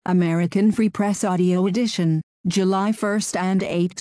American Free Press Audio Edition, July 1 and 8,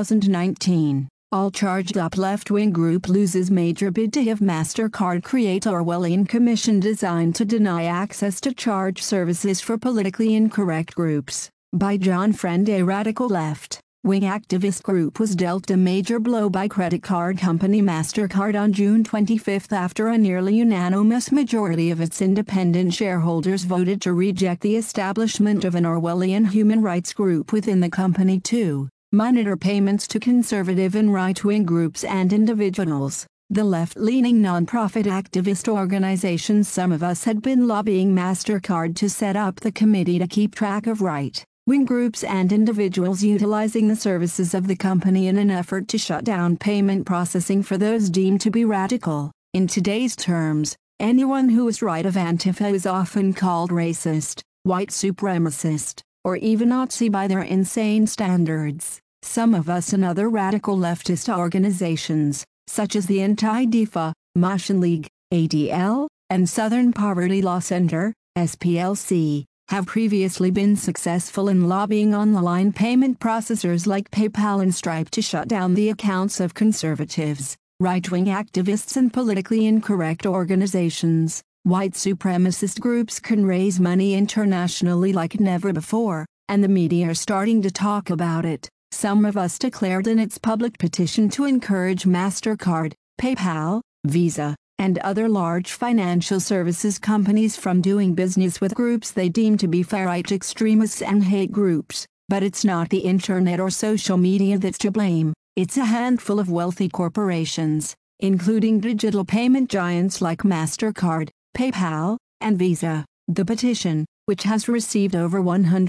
2019. All charged up left-wing group loses major bid to have MasterCard create Orwellian commission designed to deny access to charge services for politically incorrect groups. By John Friend. A radical left-wing activist group was dealt a major blow by credit card company MasterCard on June 25 after a nearly unanimous majority of its independent shareholders voted to reject the establishment of an Orwellian human rights group within the company to monitor payments to conservative and right-wing groups and individuals. The left-leaning nonprofit activist organization Some of Us had been lobbying MasterCard to set up the committee to keep track of right-wing groups and individuals utilizing the services of the company in an effort to shut down payment processing for those deemed to be radical. In today's terms, anyone who is right of Antifa is often called racist, white supremacist, or even Nazi by their insane standards. Some of Us and other radical leftist organizations, such as the Anti-Antifa, Motion League, ADL, and Southern Poverty Law Center, SPLC, have previously been successful in lobbying online payment processors like PayPal and Stripe to shut down the accounts of conservatives, right-wing activists and politically incorrect organizations. White supremacist groups can raise money internationally like never before, and the media are starting to talk about it. Some of Us declared in its public petition to encourage MasterCard, PayPal, Visa, and other large financial services companies from doing business with groups they deem to be far-right extremists and hate groups. But it's not the internet or social media that's to blame, it's a handful of wealthy corporations, including digital payment giants like MasterCard, PayPal, and Visa. The petition, which has received over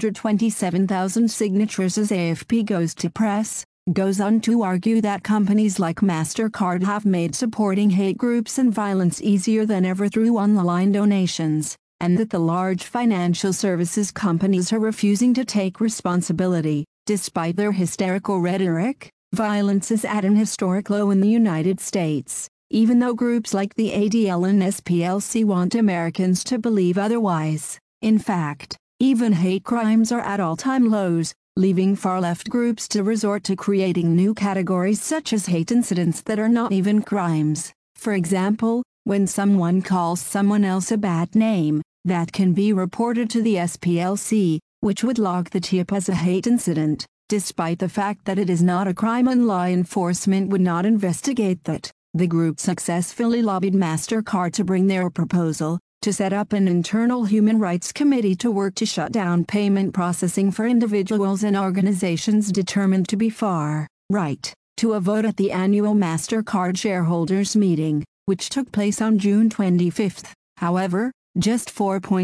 127,000 signatures as AFP goes to press, goes on to argue that companies like MasterCard have made supporting hate groups and violence easier than ever through online donations, and that the large financial services companies are refusing to take responsibility. Despite their hysterical rhetoric, violence is at an historic low in the United States, even though groups like the ADL and SPLC want Americans to believe otherwise. In fact, even hate crimes are at all-time lows, leaving far-left groups to resort to creating new categories such as hate incidents that are not even crimes. For example, when someone calls someone else a bad name, that can be reported to the SPLC, which would log the tip as a hate incident, despite the fact that it is not a crime and law enforcement would not investigate that. The group successfully lobbied MasterCard to bring their proposal to set up an internal human rights committee to work to shut down payment processing for individuals and organizations determined to be far right, to a vote at the annual MasterCard shareholders meeting, which took place on June 25. However, just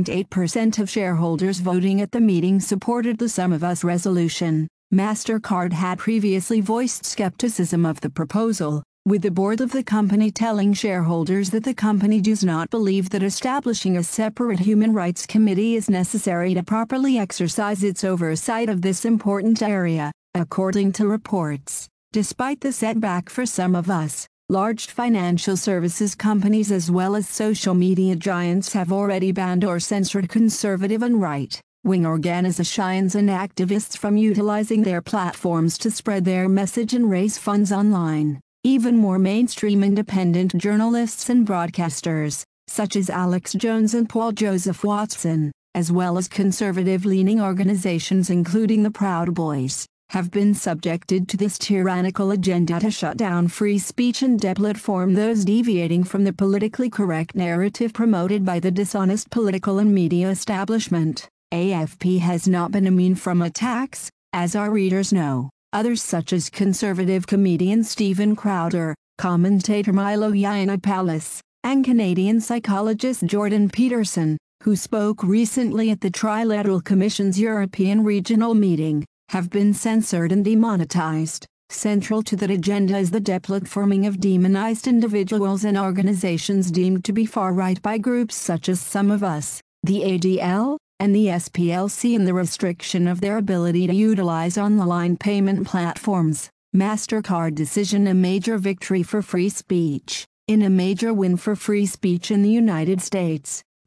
4.8% of shareholders voting at the meeting supported the Some of Us resolution. MasterCard had previously voiced skepticism of the proposal, with the board of the company telling shareholders that the company does not believe that establishing a separate human rights committee is necessary to properly exercise its oversight of this important area, according to reports. Despite the setback for Some of Us, large financial services companies as well as social media giants have already banned or censored conservative and right-wing organizations and activists from utilizing their platforms to spread their message and raise funds online. Even more mainstream independent journalists and broadcasters, such as Alex Jones and Paul Joseph Watson, as well as conservative-leaning organizations including the Proud Boys, have been subjected to this tyrannical agenda to shut down free speech and deplatform those deviating from the politically correct narrative promoted by the dishonest political and media establishment. AFP has not been immune from attacks, as our readers know. Others such as conservative comedian Steven Crowder, commentator Milo Yiannopoulos, and Canadian psychologist Jordan Peterson, who spoke recently at the Trilateral Commission's European Regional Meeting, have been censored and demonetized. Central to that agenda is the deplatforming of demonized individuals and organizations deemed to be far-right by groups such as Some of Us, the ADL, and the SPLC, and the restriction of their ability to utilize online payment platforms. MasterCard decision a major victory for free speech. In a major win for free speech in the United States,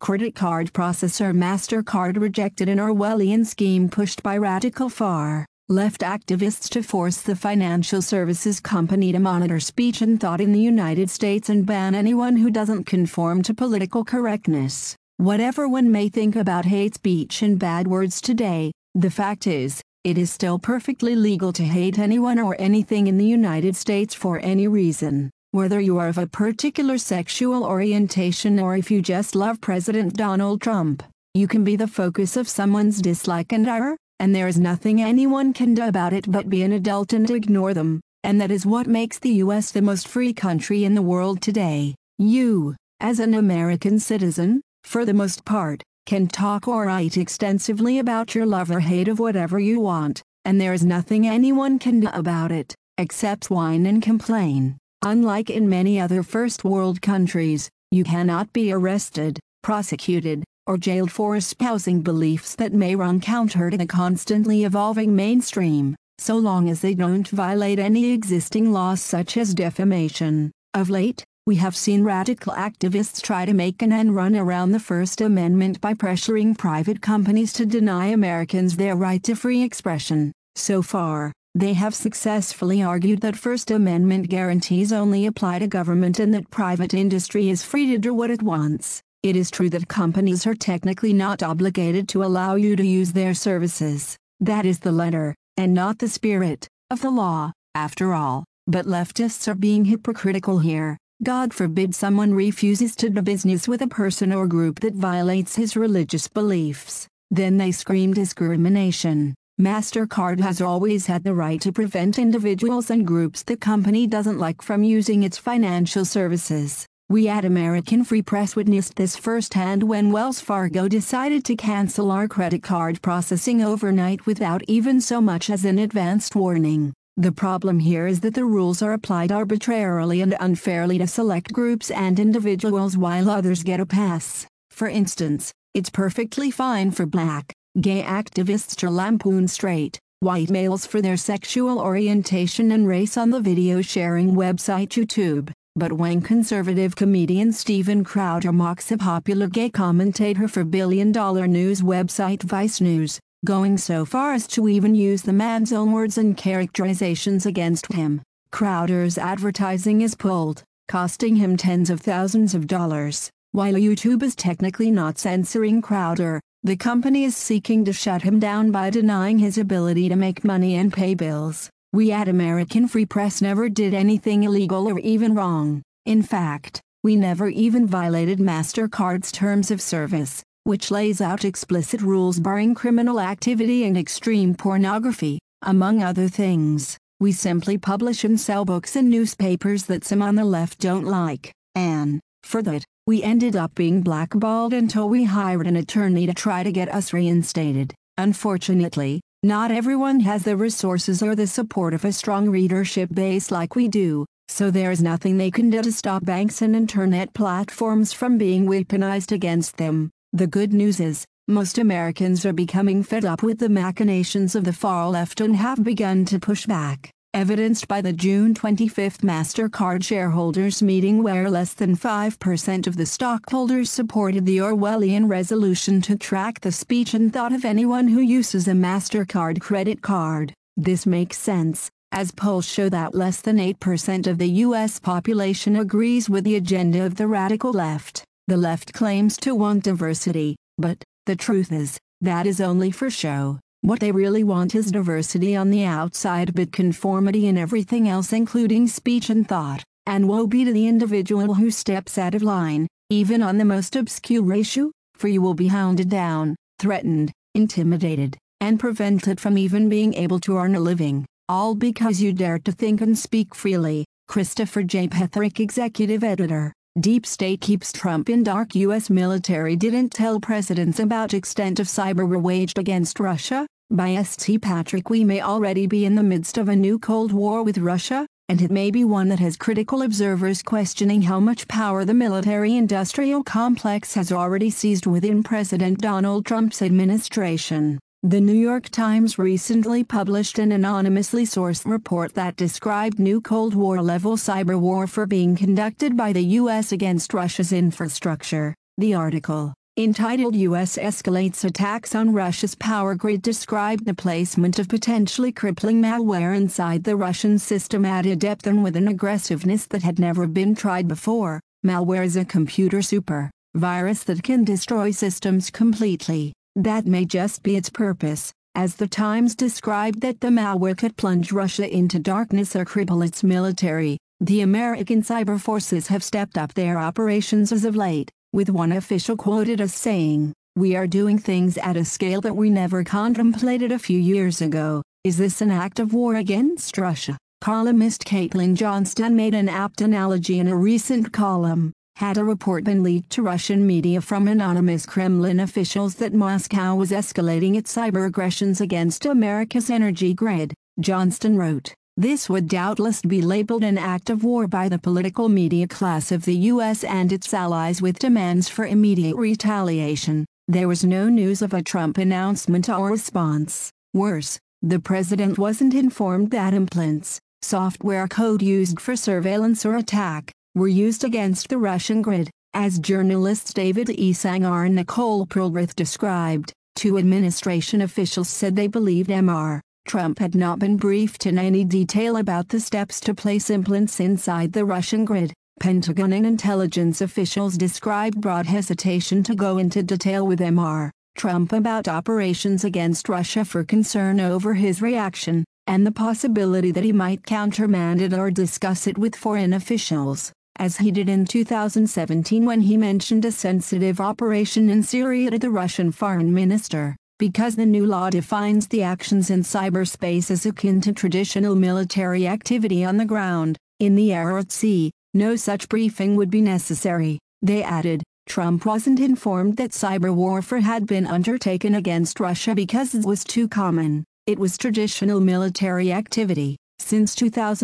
Credit card processor MasterCard rejected an Orwellian scheme pushed by radical far-left activists to force the financial services company to monitor speech and thought in the United States and ban anyone who doesn't conform to political correctness. Whatever one may think about hate speech and bad words today, the fact is, it is still perfectly legal to hate anyone or anything in the United States for any reason. Whether you are of a particular sexual orientation or if you just love President Donald Trump, you can be the focus of someone's dislike and ire, and there is nothing anyone can do about it but be an adult and ignore them, and that is what makes the U.S. the most free country in the world today. You, as an American citizen, for the most part, can talk or write extensively about your love or hate of whatever you want, and there is nothing anyone can do about it, except whine and complain. Unlike in many other first world countries, you cannot be arrested, prosecuted, or jailed for espousing beliefs that may run counter to the constantly evolving mainstream, so long as they don't violate any existing laws such as defamation. Of late, we have seen radical activists try to make an end run around the First Amendment by pressuring private companies to deny Americans their right to free expression. So far, they have successfully argued that First Amendment guarantees only apply to government and that private industry is free to do what it wants. It is true that companies are technically not obligated to allow you to use their services. That is the letter, and not the spirit, of the law, after all. But leftists are being hypocritical here. God forbid someone refuses to do business with a person or group that violates his religious beliefs. Then they scream discrimination. MasterCard has always had the right to prevent individuals and groups the company doesn't like from using its financial services. We at American Free Press witnessed this firsthand when Wells Fargo decided to cancel our credit card processing overnight without even so much as an advanced warning. The problem here is that the rules are applied arbitrarily and unfairly to select groups and individuals while others get a pass. For instance, it's perfectly fine for black, gay activists to lampoon straight, white males for their sexual orientation and race on the video-sharing website YouTube. But when conservative comedian Steven Crowder mocks a popular gay commentator for billion-dollar news website Vice News, going so far as to even use the man's own words and characterizations against him, Crowder's advertising is pulled, costing him tens of thousands of dollars. While YouTube is technically not censoring Crowder, the company is seeking to shut him down by denying his ability to make money and pay bills. We at American Free Press never did anything illegal or even wrong. In fact, we never even violated MasterCard's terms of service, which lays out explicit rules barring criminal activity and extreme pornography, among other things. We simply publish and sell books and newspapers that some on the left don't like, and, for that, we ended up being blackballed until we hired an attorney to try to get us reinstated. Unfortunately, not everyone has the resources or the support of a strong readership base like we do, so there is nothing they can do to stop banks and internet platforms from being weaponized against them. The good news is, most Americans are becoming fed up with the machinations of the far left and have begun to push back, evidenced by the June 25 MasterCard shareholders meeting where less than 5% of the stockholders supported the Orwellian resolution to track the speech and thought of anyone who uses a MasterCard credit card. This makes sense, as polls show that less than 8% of the U.S. population agrees with the agenda of the radical left. The left claims to want diversity, but the truth is, that is only for show. What they really want is diversity on the outside but conformity in everything else including speech and thought, and woe be to the individual who steps out of line, even on the most obscure issue, for you will be hounded down, threatened, intimidated, and prevented from even being able to earn a living, all because you dared to think and speak freely. Christopher J. Petherick, executive editor. Deep State keeps Trump in dark. U.S. military didn't tell presidents about extent of cyber war waged against Russia. By St. Patrick, we may already be in the midst of a new Cold War with Russia, and it may be one that has critical observers questioning how much power the military-industrial complex has already seized within President Donald Trump's administration. The New York Times recently published an anonymously sourced report that described new Cold War-level cyber warfare being conducted by the U.S. against Russia's infrastructure. The article, entitled U.S. Escalates Attacks on Russia's Power Grid, described the placement of potentially crippling malware inside the Russian system at a depth and with an aggressiveness that had never been tried before. Malware is a computer virus that can destroy systems completely. That may just be its purpose, as the Times described that the malware could plunge Russia into darkness or cripple its military. The American cyber forces have stepped up their operations as of late, with one official quoted as saying, "We are doing things at a scale that we never contemplated a few years ago. Is this an act of war against Russia?" Columnist Caitlin Johnston made an apt analogy in a recent column. Had a report been leaked to Russian media from anonymous Kremlin officials that Moscow was escalating its cyber aggressions against America's energy grid, Johnston wrote, "This would doubtless be labeled an act of war by the political media class of the U.S. and its allies, with demands for immediate retaliation." There was no news of a Trump announcement or response. Worse, the president wasn't informed that implants, software code used for surveillance or attack, were used against the Russian grid, as journalists David Sanger and Nicole Perlwirth described. Two administration officials said they believed Mr. Trump had not been briefed in any detail about the steps to place implants inside the Russian grid. Pentagon and intelligence officials described broad hesitation to go into detail with Mr. Trump about operations against Russia for concern over his reaction, and the possibility that he might countermand it or discuss it with foreign officials, as he did in 2017 when he mentioned a sensitive operation in Syria to the Russian foreign minister. Because the new law defines the actions in cyberspace as akin to traditional military activity on the ground, in the air or at sea, no such briefing would be necessary. They added, Trump wasn't informed that cyber warfare had been undertaken against Russia because it was too common. It was traditional military activity. Since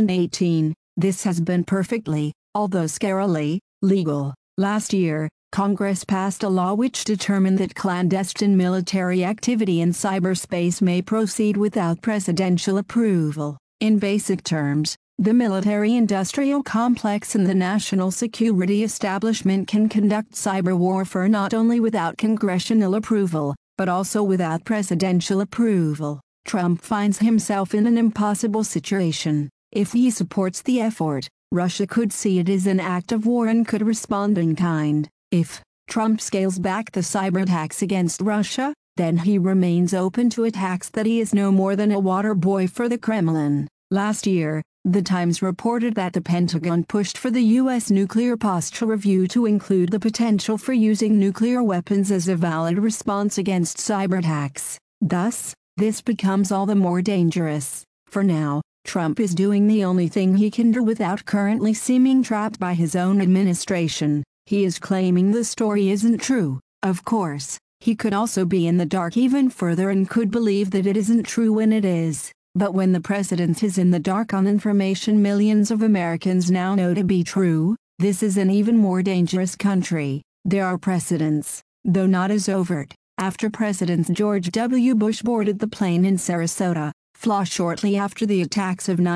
2018, this has been perfectly, although scarily, legal. Last year, Congress passed a law which determined that clandestine military activity in cyberspace may proceed without presidential approval. In basic terms, the military-industrial complex and the national security establishment can conduct cyber warfare not only without congressional approval, but also without presidential approval. Trump finds himself in an impossible situation. If he supports the effort, Russia could see it as an act of war and could respond in kind. If Trump scales back the cyber attacks against Russia, then he remains open to attacks that he is no more than a water boy for the Kremlin. Last year, The Times reported that the Pentagon pushed for the U.S. Nuclear Posture Review to include the potential for using nuclear weapons as a valid response against cyber attacks. Thus, this becomes all the more dangerous. For now, Trump is doing the only thing he can do without currently seeming trapped by his own administration. He is claiming the story isn't true. Of course, he could also be in the dark even further and could believe that it isn't true when it is. But when the president is in the dark on information millions of Americans now know to be true, this is an even more dangerous country. There are precedents, though not as overt. After President George W. Bush boarded the plane in Sarasota, Florida shortly after the attacks of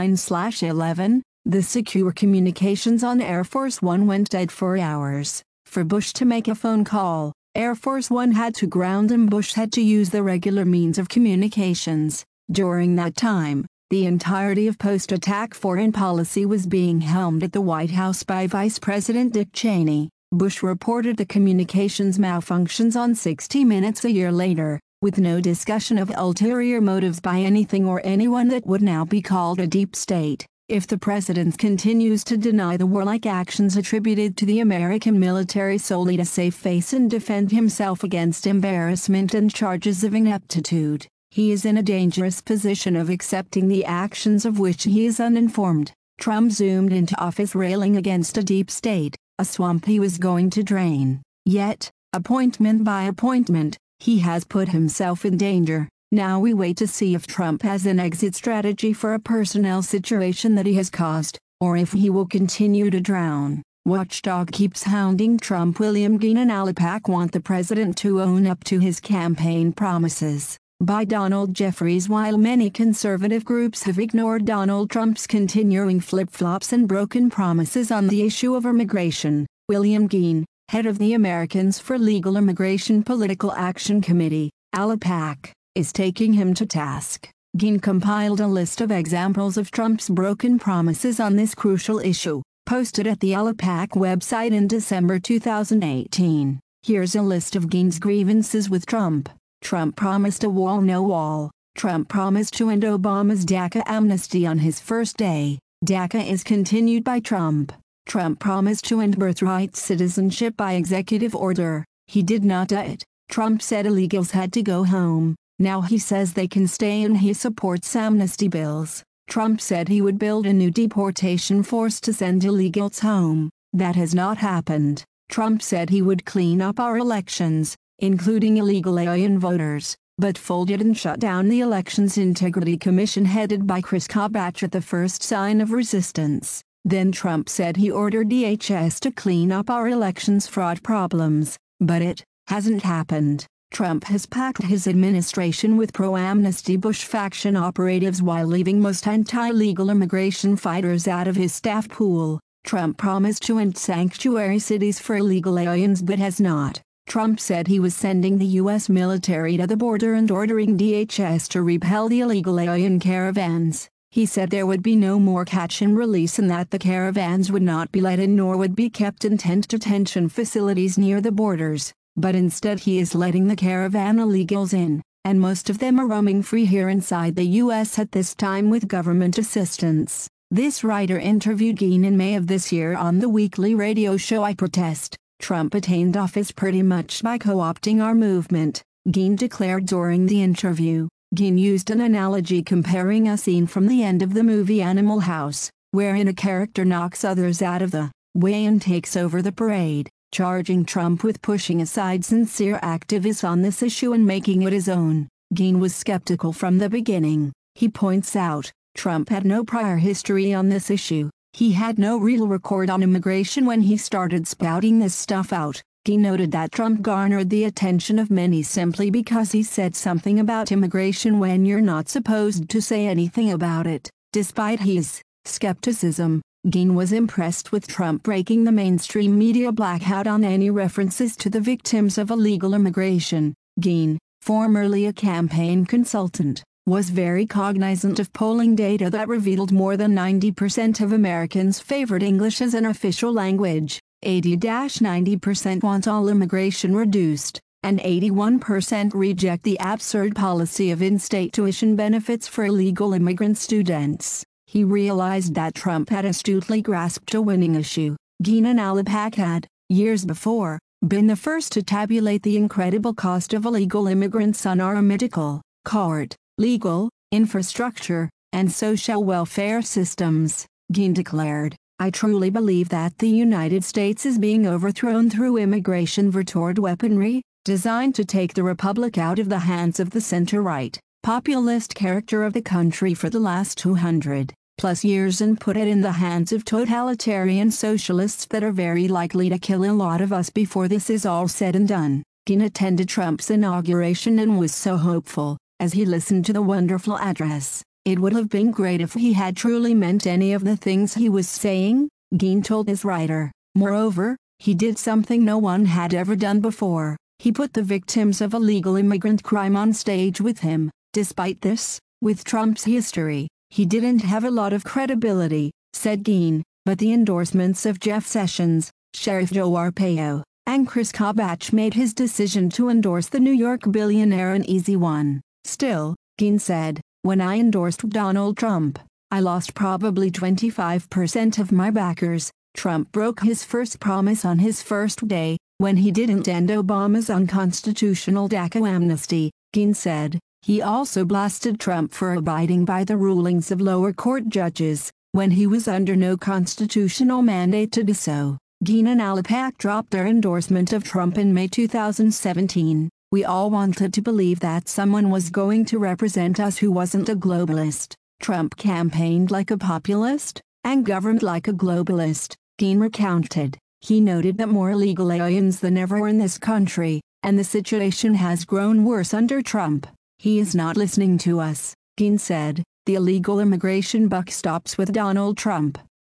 9/11, the secure communications on Air Force One went dead for hours. For Bush to make a phone call, Air Force One had to ground and Bush had to use the regular means of communications. During that time, the entirety of post-attack foreign policy was being helmed at the White House by Vice President Dick Cheney. Bush reported the communications malfunctions on 60 Minutes a year later, with no discussion of ulterior motives by anything or anyone that would now be called a deep state. If the president continues to deny the warlike actions attributed to the American military solely to save face and defend himself against embarrassment and charges of ineptitude, he is in a dangerous position of accepting the actions of which he is uninformed. Trump zoomed into office railing against a deep state, a swamp he was going to drain. Yet, appointment by appointment, he has put himself in danger. Now we wait to see if Trump has an exit strategy for a personnel situation that he has caused, or if he will continue to drown. Watchdog keeps hounding Trump. William Geen and Alipak want the president to own up to his campaign promises. By Donald Jeffries. While many conservative groups have ignored Donald Trump's continuing flip-flops and broken promises on the issue of immigration, William Geen, head of the Americans for Legal Immigration Political Action Committee, ALIPAC, is taking him to task. Geen compiled a list of examples of Trump's broken promises on this crucial issue, posted at the ALIPAC website in December 2018. Here's a list of Geen's grievances with Trump. Trump promised a wall, no wall. Trump promised to end Obama's DACA amnesty on his first day. DACA is continued by Trump. Trump promised to end birthright citizenship by executive order. He did not do it. Trump said illegals had to go home. Now he says they can stay, and he supports amnesty bills. Trump said he would build a new deportation force to send illegals home. That has not happened. Trump said he would clean up our elections, including illegal alien voters, but folded and shut down the Elections Integrity Commission headed by Chris Kobach at the first sign of resistance. Then Trump said he ordered DHS to clean up our elections fraud problems, but it hasn't happened. Trump has packed his administration with pro-amnesty Bush faction operatives while leaving most anti-legal immigration fighters out of his staff pool. Trump promised to end sanctuary cities for illegal aliens but has not. Trump said he was sending the U.S. military to the border and ordering DHS to repel the illegal alien caravans. He said there would be no more catch and release and that the caravans would not be let in nor would be kept in tent detention facilities near the borders. But instead he is letting the caravan illegals in, and most of them are roaming free here inside the U.S. at this time with government assistance. This writer interviewed Geen in May of this year on the weekly radio show I Protest. Trump attained office pretty much by co-opting our movement, Geen declared during the interview. Geen used an analogy comparing a scene from the end of the movie Animal House, wherein a character knocks others out of the way and takes over the parade, charging Trump with pushing aside sincere activists on this issue and making it his own. Geen was skeptical from the beginning. He points out, Trump had no prior history on this issue. He had no real record on immigration when he started spouting this stuff out. Geen noted that Trump garnered the attention of many simply because he said something about immigration when you're not supposed to say anything about it. Despite his skepticism, Geen was impressed with Trump breaking the mainstream media blackout on any references to the victims of illegal immigration. Geen, formerly a campaign consultant, was very cognizant of polling data that revealed more than 90% of Americans favored English as an official language, 80-90% want all immigration reduced, and 81% reject the absurd policy of in-state tuition benefits for illegal immigrant students. He realized that Trump had astutely grasped a winning issue. Geen and ALIPAC had, years before, been the first to tabulate the incredible cost of illegal immigrants on our medical, court, legal, infrastructure, and social welfare systems. Geen declared, I truly believe that the United States is being overthrown through immigration toward weaponry, designed to take the republic out of the hands of the center-right, populist character of the country for the last 200+ years and put it in the hands of totalitarian socialists that are very likely to kill a lot of us before this is all said and done. Geen attended Trump's inauguration and was so hopeful, as he listened to the wonderful address. It would have been great if he had truly meant any of the things he was saying, Geen told his writer. Moreover, he did something no one had ever done before. He put the victims of illegal immigrant crime on stage with him. Despite this, with Trump's history, he didn't have a lot of credibility, said Geen, but the endorsements of Jeff Sessions, Sheriff Joe Arpaio, and Chris Kobach made his decision to endorse the New York billionaire an easy one. Still, Geen said, when I endorsed Donald Trump, I lost probably 25% of my backers. Trump broke his first promise on his first day, when he didn't end Obama's unconstitutional DACA amnesty, Geen said. He also blasted Trump for abiding by the rulings of lower court judges, when he was under no constitutional mandate to do so. Geen and ALIPAC dropped their endorsement of Trump in May 2017. We all wanted to believe that someone was going to represent us who wasn't a globalist. Trump campaigned like a populist, and governed like a globalist, Geen recounted. He noted that more illegal aliens than ever were in this country, and the situation has grown worse under Trump. He is not listening to us, Geen said. The illegal immigration buck stops with Donald Trump.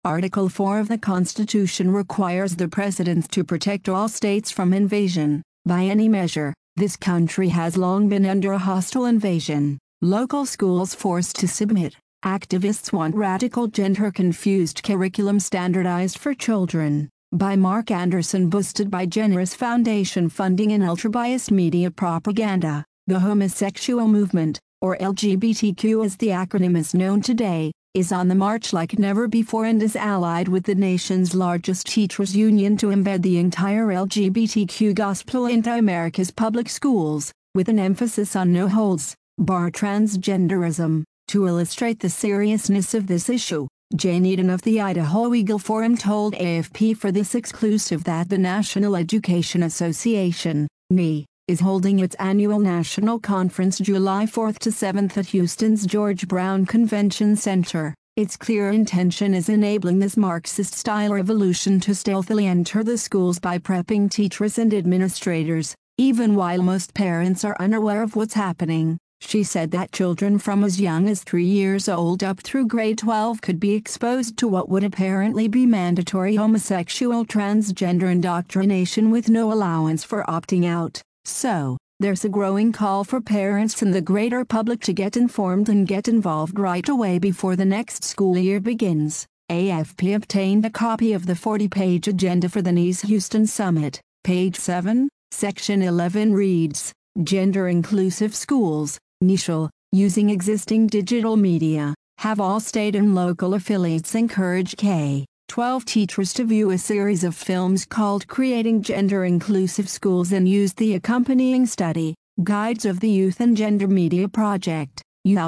Article 4 of the Constitution requires the President to protect all states from invasion. By any measure, this country has long been under a hostile invasion. Local schools forced to submit. Activists want radical gender-confused curriculum standardized for children. By Mark Anderson, boosted by generous foundation funding and ultra-biased media propaganda. The homosexual movement, or LGBTQ as the acronym is known today, is on the march like never before and is allied with the nation's largest teachers' union to embed the entire LGBTQ gospel into America's public schools, with an emphasis on no-holds-barred transgenderism. To illustrate the seriousness of this issue, Jane Eden of the Idaho Eagle Forum told AFP for this exclusive that the National Education Association, NE, is holding its annual national conference July 4 to 7 at Houston's George Brown Convention Center. Its clear intention is enabling this Marxist-style revolution to stealthily enter the schools by prepping teachers and administrators, even while most parents are unaware of what's happening. She said that children from as young as 3 years old up through grade 12 could be exposed to what would apparently be mandatory homosexual transgender indoctrination with no allowance for opting out. So, there's a growing call for parents and the greater public to get informed and get involved right away before the next school year begins. AFP obtained a copy of the 40-page agenda for the NE's Houston Summit. Page 7, Section 11 reads, Gender-inclusive schools, NESHL, using existing digital media, have all state and local affiliates encourage K-12 teachers to view a series of films called Creating Gender-Inclusive Schools and use the accompanying study guides of the Youth and Gender Media Project,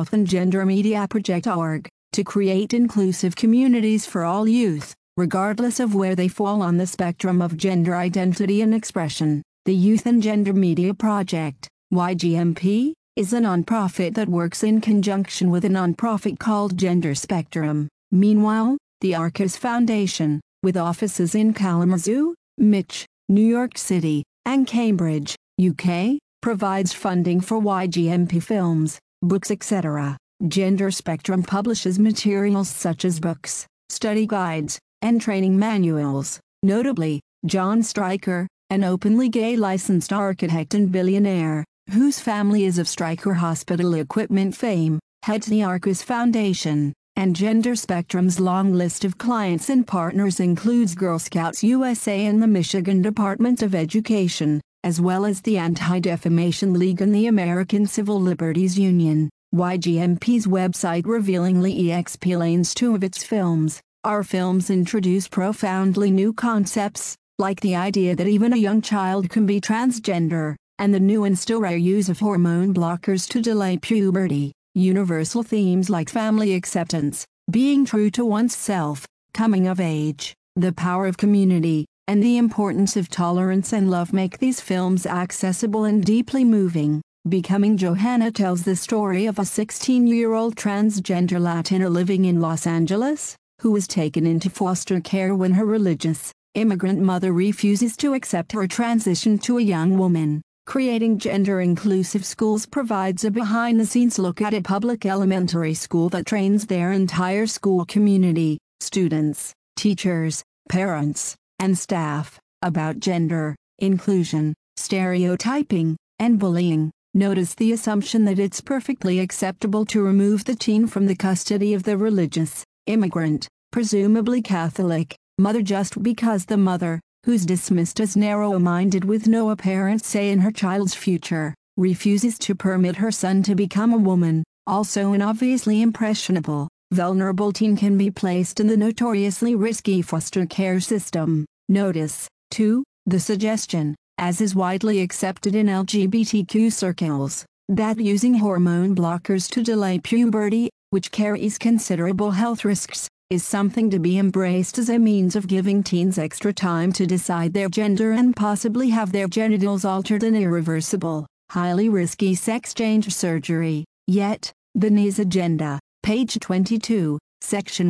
youthandgendermediaproject.org, to create inclusive communities for all youth, regardless of where they fall on the spectrum of gender identity and expression. The Youth and Gender Media Project, YGMP, is a nonprofit that works in conjunction with a nonprofit called Gender Spectrum. Meanwhile, the Arcus Foundation, with offices in Kalamazoo, Mitch, New York City, and Cambridge, UK, provides funding for YGMP films, books, etc. Gender Spectrum publishes materials such as books, study guides, and training manuals. Notably, John Stryker, an openly gay licensed architect and billionaire, whose family is of Stryker Hospital equipment fame, heads the Arcus Foundation, and Gender Spectrum's long list of clients and partners includes Girl Scouts USA and the Michigan Department of Education, as well as the Anti-Defamation League and the American Civil Liberties Union. YGMP's website revealingly explains 2 of its films. Our films introduce profoundly new concepts, like the idea that even a young child can be transgender, and the new and still rare use of hormone blockers to delay puberty. Universal themes like family acceptance, being true to oneself, coming of age, the power of community, and the importance of tolerance and love make these films accessible and deeply moving. Becoming Johanna tells the story of a 16-year-old transgender Latina living in Los Angeles, who was taken into foster care when her religious, immigrant mother refuses to accept her transition to a young woman. Creating Gender-Inclusive Schools provides a behind-the-scenes look at a public elementary school that trains their entire school community, students, teachers, parents, and staff, about gender, inclusion, stereotyping, and bullying. Notice the assumption that it's perfectly acceptable to remove the teen from the custody of the religious, immigrant, presumably Catholic, mother just because the mother, who's dismissed as narrow-minded with no apparent say in her child's future, refuses to permit her son to become a woman. Also, an obviously impressionable, vulnerable teen can be placed in the notoriously risky foster care system. Notice, too, the suggestion, as is widely accepted in LGBTQ circles, that using hormone blockers to delay puberty, which carries considerable health risks, is something to be embraced as a means of giving teens extra time to decide their gender and possibly have their genitals altered in irreversible, highly risky sex change surgery. Yet, the NE's agenda, page 22, section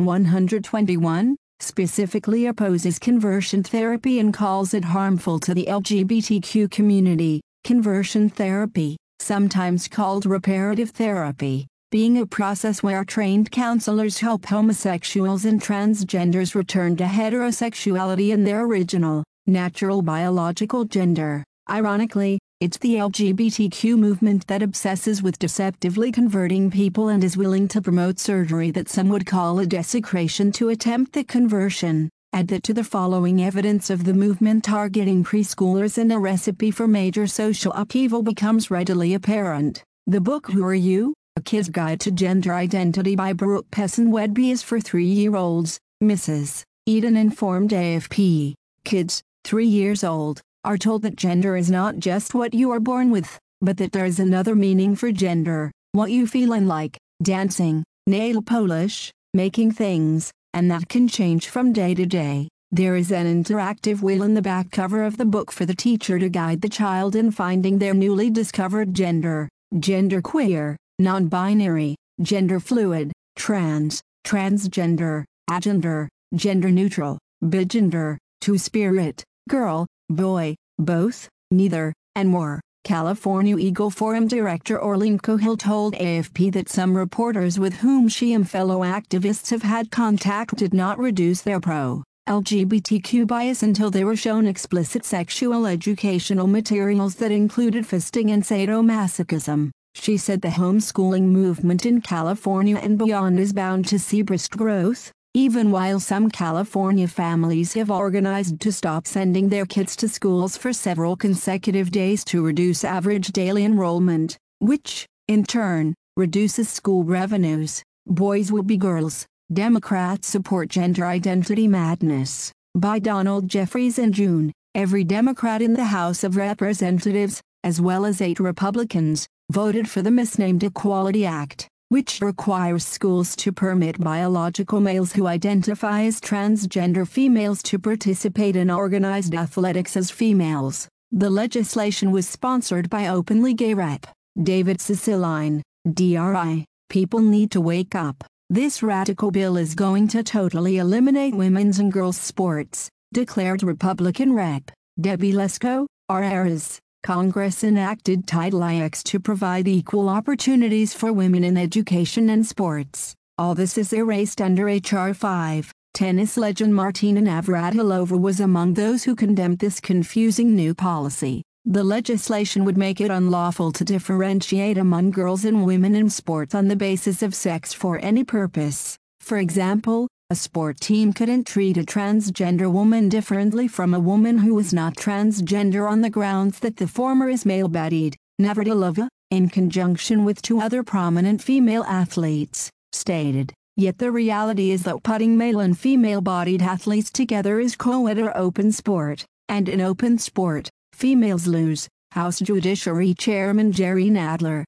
121, specifically opposes conversion therapy and calls it harmful to the LGBTQ community. Conversion therapy, sometimes called reparative therapy, being a process where trained counselors help homosexuals and transgenders return to heterosexuality in their original, natural biological gender. Ironically, it's the LGBTQ movement that obsesses with deceptively converting people and is willing to promote surgery that some would call a desecration to attempt the conversion. Add that to the following evidence of the movement targeting preschoolers and a recipe for major social upheaval becomes readily apparent. The book Who Are You? A Kid's Guide to Gender Identity by Brooke Pesson-Wedby is for 3-year-olds. Mrs. Eden informed AFP. Kids, 3 years old, are told that gender is not just what you are born with, but that there is another meaning for gender, what you feel and like, dancing, nail polish, making things, and that can change from day to day. There is an interactive wheel in the back cover of the book for the teacher to guide the child in finding their newly discovered gender: genderqueer, non-binary, gender fluid, trans, transgender, agender, gender neutral, bigender, two-spirit, girl, boy, both, neither, and more. California Eagle Forum director Orlene Cohill told AFP that some reporters with whom she and fellow activists have had contact did not reduce their pro-LGBTQ bias until they were shown explicit sexual educational materials that included fisting and sadomasochism. She said the homeschooling movement in California and beyond is bound to see brisk growth, even while some California families have organized to stop sending their kids to schools for several consecutive days to reduce average daily enrollment, which, in turn, reduces school revenues. Boys will be girls. Democrats support gender identity madness. By Donald Jeffries in June, every Democrat in the House of Representatives, as well as 8 Republicans, voted for the misnamed Equality Act, which requires schools to permit biological males who identify as transgender females to participate in organized athletics as females. The legislation was sponsored by openly gay Rep. David Cicilline, DRI. People need to wake up. This radical bill is going to totally eliminate women's and girls' sports, declared Republican Rep. Debbie Lesko, RRS. Congress enacted Title IX to provide equal opportunities for women in education and sports. All this is erased under H.R. 5. Tennis legend Martina Navratilova was among those who condemned this confusing new policy. The legislation would make it unlawful to differentiate among girls and women in sports on the basis of sex for any purpose. For example, a sport team couldn't treat a transgender woman differently from a woman who was not transgender on the grounds that the former is male-bodied. Navratilova, in conjunction with 2 other prominent female athletes, stated, "Yet the reality is that putting male and female-bodied athletes together is co-ed or open sport, and in open sport, females lose." House Judiciary Chairman Jerry Nadler,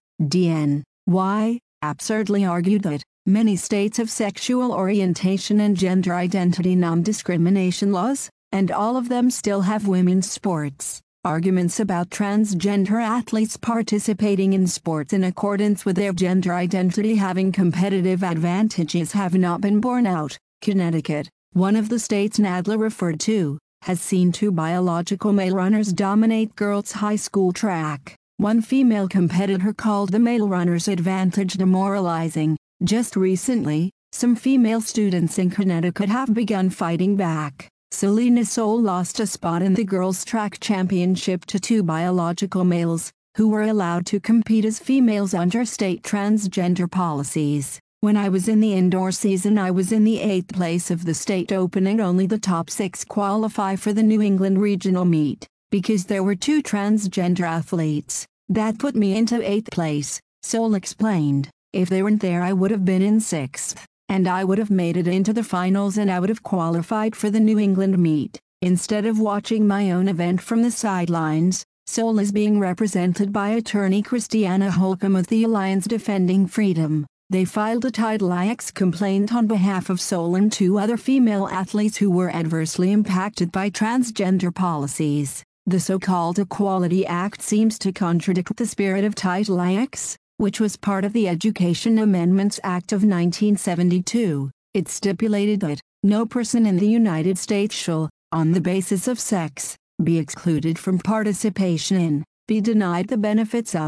DNY, absurdly argued that many states have sexual orientation and gender identity non-discrimination laws, and all of them still have women's sports. Arguments about transgender athletes participating in sports in accordance with their gender identity having competitive advantages have not been borne out. Connecticut, one of the states Nadler referred to, has seen 2 biological male runners dominate girls' high school track. One female competitor called the male runner's advantage demoralizing. Just recently, some female students in Connecticut have begun fighting back. Selena Soule lost a spot in the girls' track championship to 2 biological males, who were allowed to compete as females under state transgender policies. When I was in the indoor season, I was in the 8th place of the state opening. Only the top 6 qualify for the New England regional meet. Because there were 2 transgender athletes, that put me into 8th place, Soule explained. If they weren't there, I would have been in 6th, and I would have made it into the finals and I would have qualified for the New England meet. Instead of watching my own event from the sidelines, Soule is being represented by attorney Christiana Holcomb of the Alliance Defending Freedom. They filed a Title IX complaint on behalf of Soule and 2 other female athletes who were adversely impacted by transgender policies. The so-called Equality Act seems to contradict the spirit of Title IX, which was part of the Education Amendments Act of 1972. It stipulated that no person in the United States shall, on the basis of sex, be excluded from participation in, be denied the benefits of,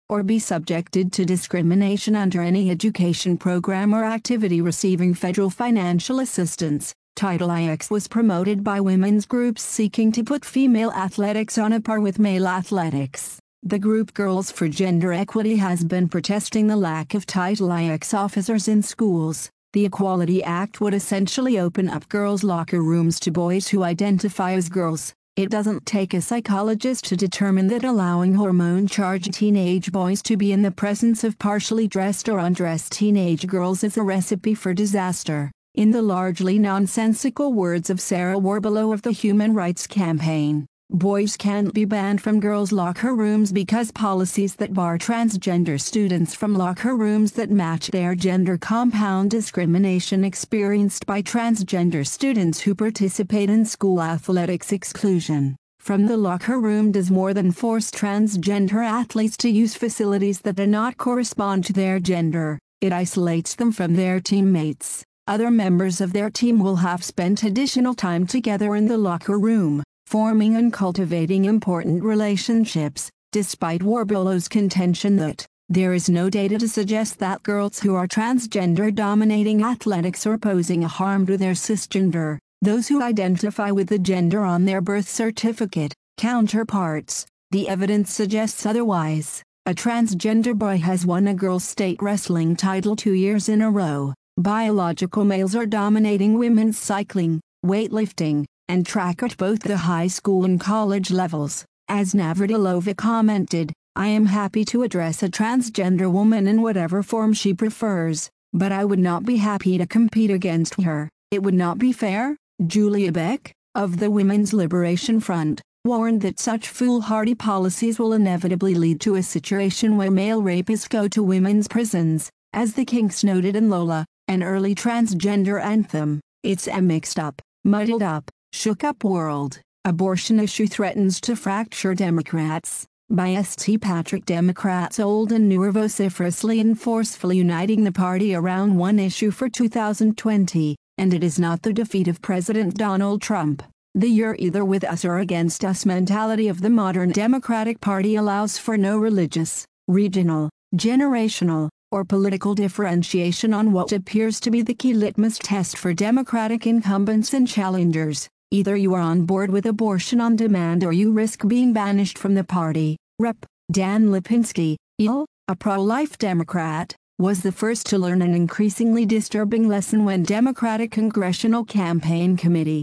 or be subjected to discrimination under any education program or activity receiving federal financial assistance. Title IX was promoted by women's groups seeking to put female athletics on a par with male athletics. The group Girls for Gender Equity has been protesting the lack of Title IX officers in schools. The Equality Act would essentially open up girls' locker rooms to boys who identify as girls. It doesn't take a psychologist to determine that allowing hormone-charged teenage boys to be in the presence of partially dressed or undressed teenage girls is a recipe for disaster. In the largely nonsensical words of Sarah Warbelow of the Human Rights Campaign, boys can't be banned from girls' locker rooms because policies that bar transgender students from locker rooms that match their gender compound discrimination experienced by transgender students who participate in school athletics. Exclusion from the locker room does more than force transgender athletes to use facilities that do not correspond to their gender. It isolates them from their teammates. Other members of their team will have spent additional time together in the locker room, forming and cultivating important relationships, despite Warbelow's contention that there is no data to suggest that girls who are transgender dominating athletics are posing a harm to their cisgender, those who identify with the gender on their birth certificate, counterparts. The evidence suggests otherwise. A transgender boy has won a girls' state wrestling title 2 years in a row. Biological males are dominating women's cycling, weightlifting, and track at both the high school and college levels. As Navratilova commented, "I am happy to address a transgender woman in whatever form she prefers, but I would not be happy to compete against her. It would not be fair." Julia Beck, of the Women's Liberation Front, warned that such foolhardy policies will inevitably lead to a situation where male rapists go to women's prisons. As the Kinks noted in Lola, an early transgender anthem, "It's a mixed up, muddled up, shook up world. Abortion issue threatens to fracture Democrats." By St. Patrick, Democrats old and new are vociferously and forcefully uniting the party around one issue for 2020, and it is not the defeat of President Donald Trump. The "you're either with us or against us" mentality of the modern Democratic Party allows for no religious, regional, generational, or political differentiation on what appears to be the key litmus test for Democratic incumbents and challengers. Either you are on board with abortion on demand or you risk being banished from the party. Rep. Dan Lipinski, Yale, a pro-life Democrat, was the first to learn an increasingly disturbing lesson when Democratic Congressional Campaign Committee,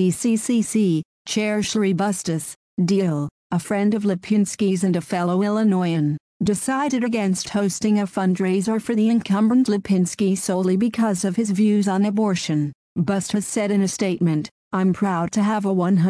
DCCC, Chair Shri Bustos, Deal, a friend of Lipinski's and a fellow Illinoisan, decided against hosting a fundraiser for the incumbent Lipinski solely because of his views on abortion. Bustos said in a statement, "I'm proud to have a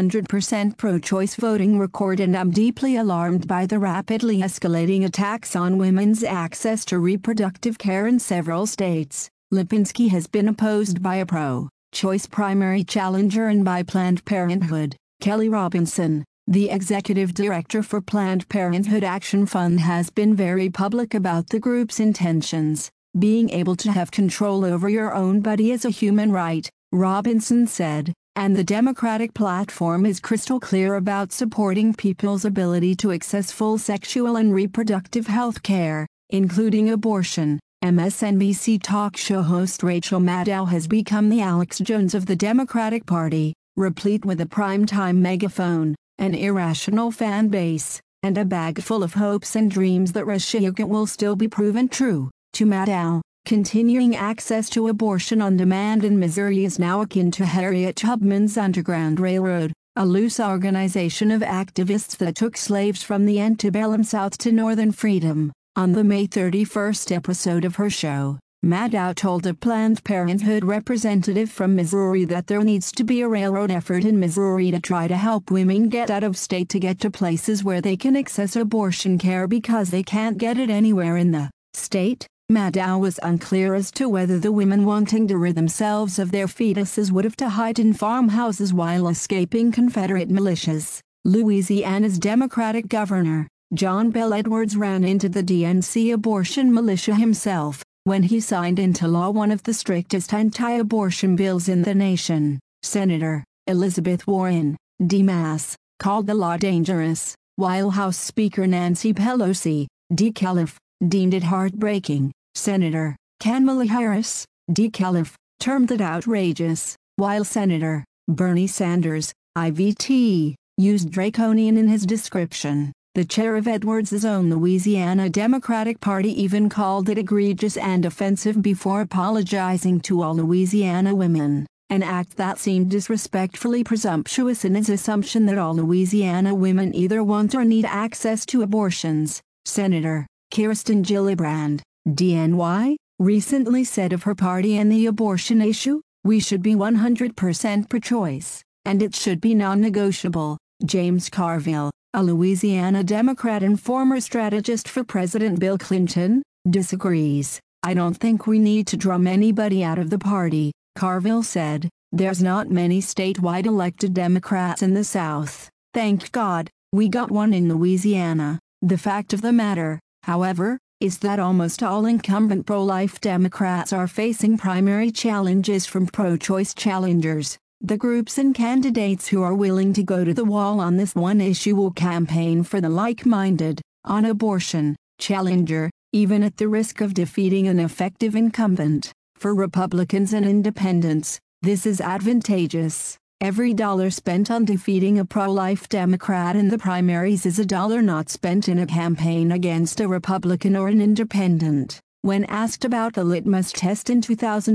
100% pro-choice voting record and I'm deeply alarmed by the rapidly escalating attacks on women's access to reproductive care in several states." Lipinski has been opposed by a pro-choice primary challenger and by Planned Parenthood. Kelly Robinson, the executive director for Planned Parenthood Action Fund, has been very public about the group's intentions. "Being able to have control over your own body is a human right," Robinson said, "and the Democratic platform is crystal clear about supporting people's ability to access full sexual and reproductive health care, including abortion." MSNBC talk show host Rachel Maddow has become the Alex Jones of the Democratic Party, replete with a primetime megaphone, an irrational fan base, and a bag full of hopes and dreams that Russia will still be proven true. To Maddow, continuing access to abortion on demand in Missouri is now akin to Harriet Tubman's Underground Railroad, a loose organization of activists that took slaves from the antebellum South to Northern freedom. On the May 31st episode of her show, Maddow told a Planned Parenthood representative from Missouri that there needs to be a railroad effort in Missouri to try to help women get out of state to get to places where they can access abortion care because they can't get it anywhere in the state. Maddow was unclear as to whether the women wanting to rid themselves of their fetuses would have to hide in farmhouses while escaping Confederate militias. Louisiana's Democratic governor, John Bel Edwards, ran into the DNC abortion militia himself when he signed into law one of the strictest anti-abortion bills in the nation. Senator Elizabeth Warren, D. Mass, called the law dangerous, while House Speaker Nancy Pelosi, DeCalif, deemed it heartbreaking. Senator Kamala Harris, DeCalif, termed it outrageous, while Senator Bernie Sanders, IVT, used draconian in his description. The chair of Edwards' own Louisiana Democratic Party even called it egregious and offensive before apologizing to all Louisiana women, an act that seemed disrespectfully presumptuous in his assumption that all Louisiana women either want or need access to abortions. Senator Kirsten Gillibrand, DNY, recently said of her party and the abortion issue, "We should be 100% pro-choice, and it should be non-negotiable." James Carville, a Louisiana Democrat and former strategist for President Bill Clinton, disagrees. "I don't think we need to drum anybody out of the party," Carville said. "There's not many statewide elected Democrats in the South. Thank God, we got one in Louisiana. The fact of the matter, however, is that almost all incumbent pro-life Democrats are facing primary challenges from pro-choice challengers. The groups and candidates who are willing to go to the wall on this one issue will campaign for the like-minded, on abortion, challenger, even at the risk of defeating an effective incumbent. For Republicans and independents, this is advantageous. Every dollar spent on defeating a pro-life Democrat in the primaries is a dollar not spent in a campaign against a Republican or an independent." When asked about the litmus test in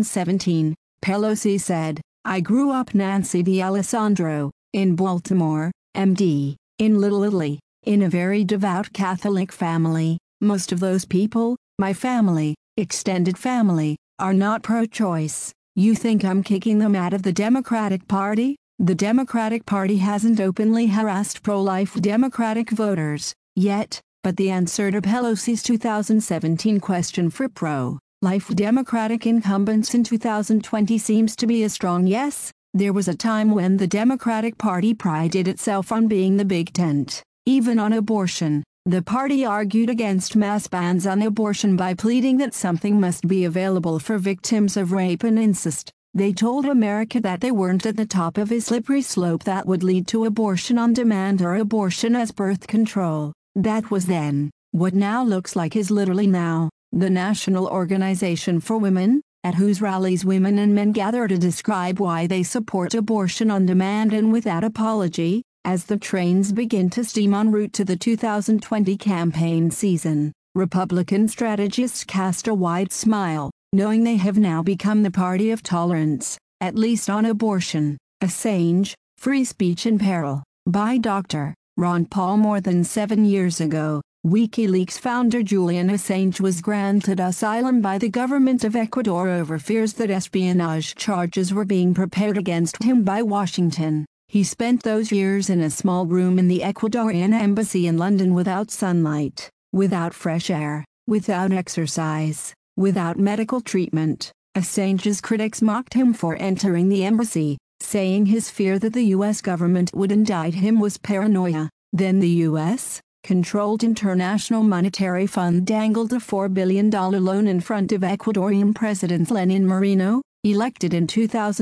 2017, Pelosi said, "I grew up Nancy D'Alessandro, in Baltimore, MD, in Little Italy, in a very devout Catholic family. Most of those people, my family, extended family, are not pro-choice. You think I'm kicking them out of the Democratic Party?" The Democratic Party hasn't openly harassed pro-life Democratic voters yet, but the answer to Pelosi's 2017 question for pro-life Democratic incumbents in 2020 seems to be a strong yes. There was a time when the Democratic Party prided itself on being the big tent. Even on abortion, the party argued against mass bans on abortion by pleading that something must be available for victims of rape and incest. They told America that they weren't at the top of a slippery slope that would lead to abortion on demand or abortion as birth control. That was then. What now looks like is literally now. The National Organization for Women, at whose rallies women and men gather to describe why they support abortion on demand and without apology, as the trains begin to steam en route to the 2020 campaign season, Republican strategists cast a wide smile, knowing they have now become the party of tolerance, at least on abortion. Assange, Free Speech in Peril, by Dr. Ron Paul. More than 7 years ago, WikiLeaks founder Julian Assange was granted asylum by the government of Ecuador over fears that espionage charges were being prepared against him by Washington. He spent those years in a small room in the Ecuadorian embassy in London without sunlight, without fresh air, without exercise, without medical treatment. Assange's critics mocked him for entering the embassy, saying his fear that the U.S. government would indict him was paranoia. Then the U.S.-controlled International Monetary Fund dangled a $4 billion loan in front of Ecuadorian President Lenin Moreno, elected in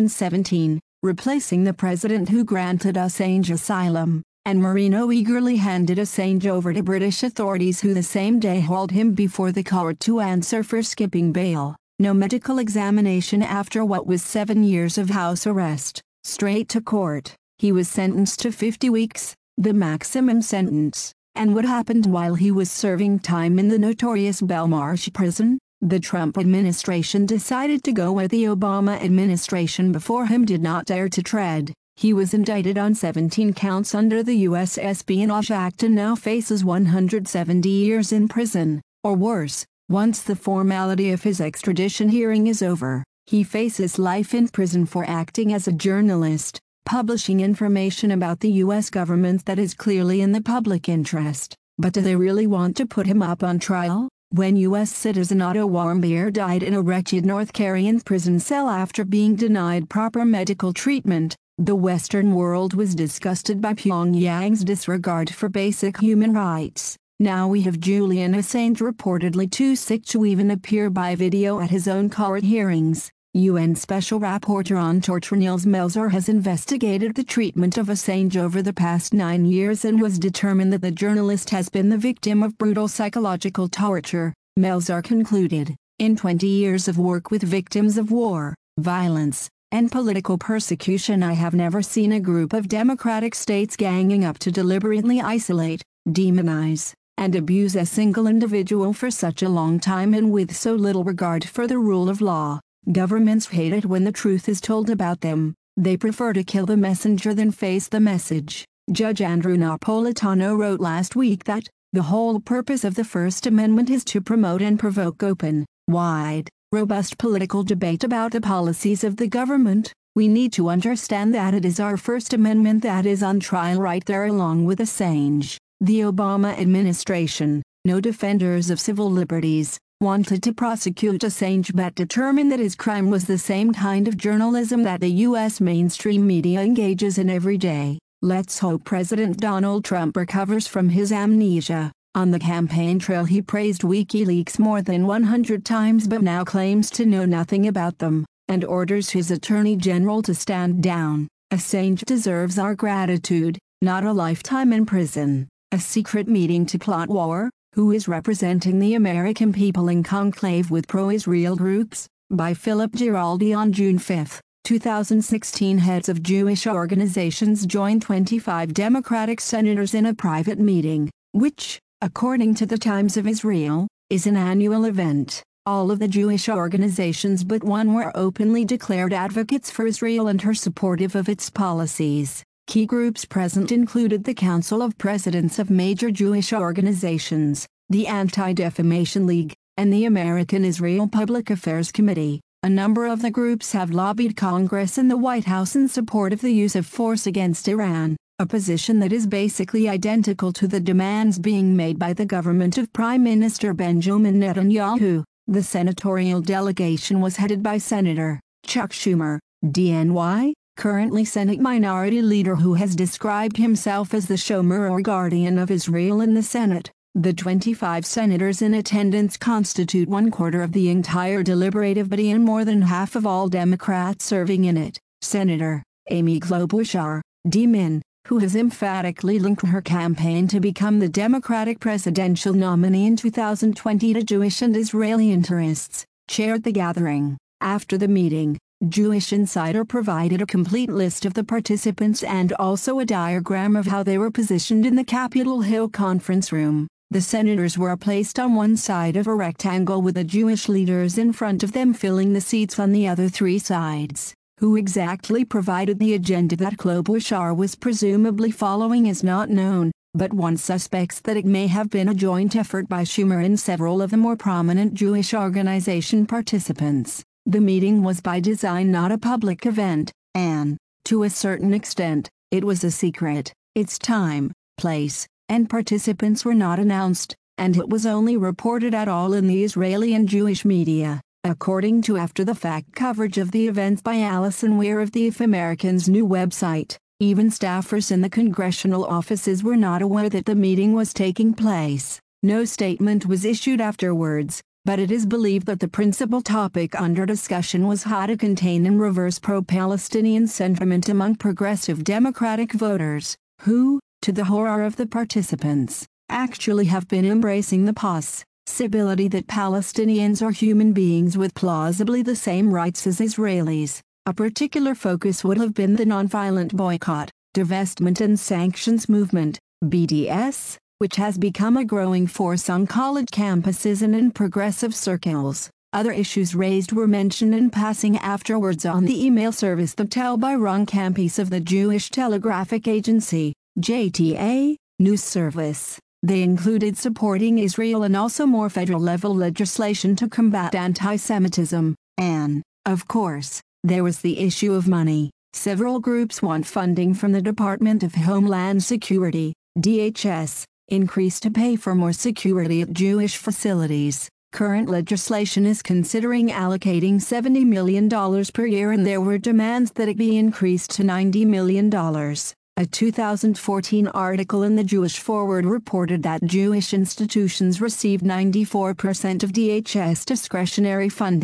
2017, replacing the president who granted Assange asylum, and Moreno eagerly handed Assange over to British authorities who the same day hauled him before the court to answer for skipping bail. No medical examination after what was 7 years of house arrest. Straight to court. He was sentenced to 50 weeks, the maximum sentence. And what happened while he was serving time in the notorious Belmarsh prison? The Trump administration decided to go where the Obama administration before him did not dare to tread. He was indicted on 17 counts under the U.S. Espionage Act and now faces 170 years in prison, or worse, once the formality of his extradition hearing is over. He faces life in prison for acting as a journalist, publishing information about the U.S. government that is clearly in the public interest. But do they really want to put him up on trial? When U.S. citizen Otto Warmbier died in a wretched North Korean prison cell after being denied proper medical treatment, the Western world was disgusted by Pyongyang's disregard for basic human rights. Now we have Julian Assange reportedly too sick to even appear by video at his own court hearings. UN Special Rapporteur on Torture Nils Melzer has investigated the treatment of Assange over the past 9 years and was determined that the journalist has been the victim of brutal psychological torture. Melzer concluded, "In 20 years of work with victims of war, violence, and political persecution, I have never seen a group of democratic states ganging up to deliberately isolate, demonize, and abuse a single individual for such a long time and with so little regard for the rule of law. Governments hate it when the truth is told about them. They prefer to kill the messenger than face the message." Judge Andrew Napolitano wrote last week that, "The whole purpose of the First Amendment is to promote and provoke open, wide, robust political debate about the policies of the government. We need to understand that it is our First Amendment that is on trial right there along with Assange." The Obama administration, no defenders of civil liberties, wanted to prosecute Assange but determined that his crime was the same kind of journalism that the U.S. mainstream media engages in every day. Let's hope President Donald Trump recovers from his amnesia. On the campaign trail he praised WikiLeaks more than 100 times but now claims to know nothing about them, and orders his attorney general to stand down. Assange deserves our gratitude, not a lifetime in prison. A secret meeting to plot war? Who is representing the American people in conclave with pro-Israel groups? By Philip Giraldi. On June 5, 2016, heads of Jewish organizations joined 25 Democratic senators in a private meeting, which, according to the Times of Israel, is an annual event. All of the Jewish organizations but one were openly declared advocates for Israel and are supportive of its policies. Key groups present included the Council of Presidents of major Jewish organizations, the Anti-Defamation League, and the American Israel Public Affairs Committee. A number of the groups have lobbied Congress and the White House in support of the use of force against Iran, a position that is basically identical to the demands being made by the government of Prime Minister Benjamin Netanyahu. The senatorial delegation was headed by Senator Chuck Schumer, DNY, currently Senate Minority Leader, who has described himself as the Shomer or guardian of Israel in the Senate. The 25 senators in attendance constitute 1/4 of the entire deliberative body and more than half of all Democrats serving in it. Senator Amy Klobuchar, D-Min, who has emphatically linked her campaign to become the Democratic presidential nominee in 2020 to Jewish and Israeli interests, chaired the gathering. After the meeting, Jewish Insider provided a complete list of the participants and also a diagram of how they were positioned in the Capitol Hill conference room. The senators were placed on one side of a rectangle with the Jewish leaders in front of them filling the seats on the other 3 sides. Who exactly provided the agenda that Klobuchar was presumably following is not known, but one suspects that it may have been a joint effort by Schumer and several of the more prominent Jewish organization participants. The meeting was by design not a public event, and, to a certain extent, it was a secret. Its time, place, and participants were not announced, and it was only reported at all in the Israeli and Jewish media. According to after-the-fact coverage of the event by Alison Weir of the If American's new website, even staffers in the congressional offices were not aware that the meeting was taking place. No statement was issued afterwards, but it is believed that the principal topic under discussion was how to contain and reverse pro-Palestinian sentiment among progressive Democratic voters, who, to the horror of the participants, actually have been embracing the possibility that Palestinians are human beings with plausibly the same rights as Israelis. A particular focus would have been the nonviolent boycott, divestment and sanctions movement, BDS, which has become a growing force on college campuses and in progressive circles. Other issues raised were mentioned in passing afterwards on the email service The Tel Byron campus of the Jewish Telegraphic Agency, JTA, news service. They included supporting Israel and also more federal-level legislation to combat anti-Semitism, and, of course, there was the issue of money. Several groups want funding from the Department of Homeland Security, DHS, increased to pay for more security at Jewish facilities. Current legislation is considering allocating $70 million per year, and there were demands that it be increased to $90 million. A 2014 article in the Jewish Forward reported that Jewish institutions received 94% of DHS discretionary funding.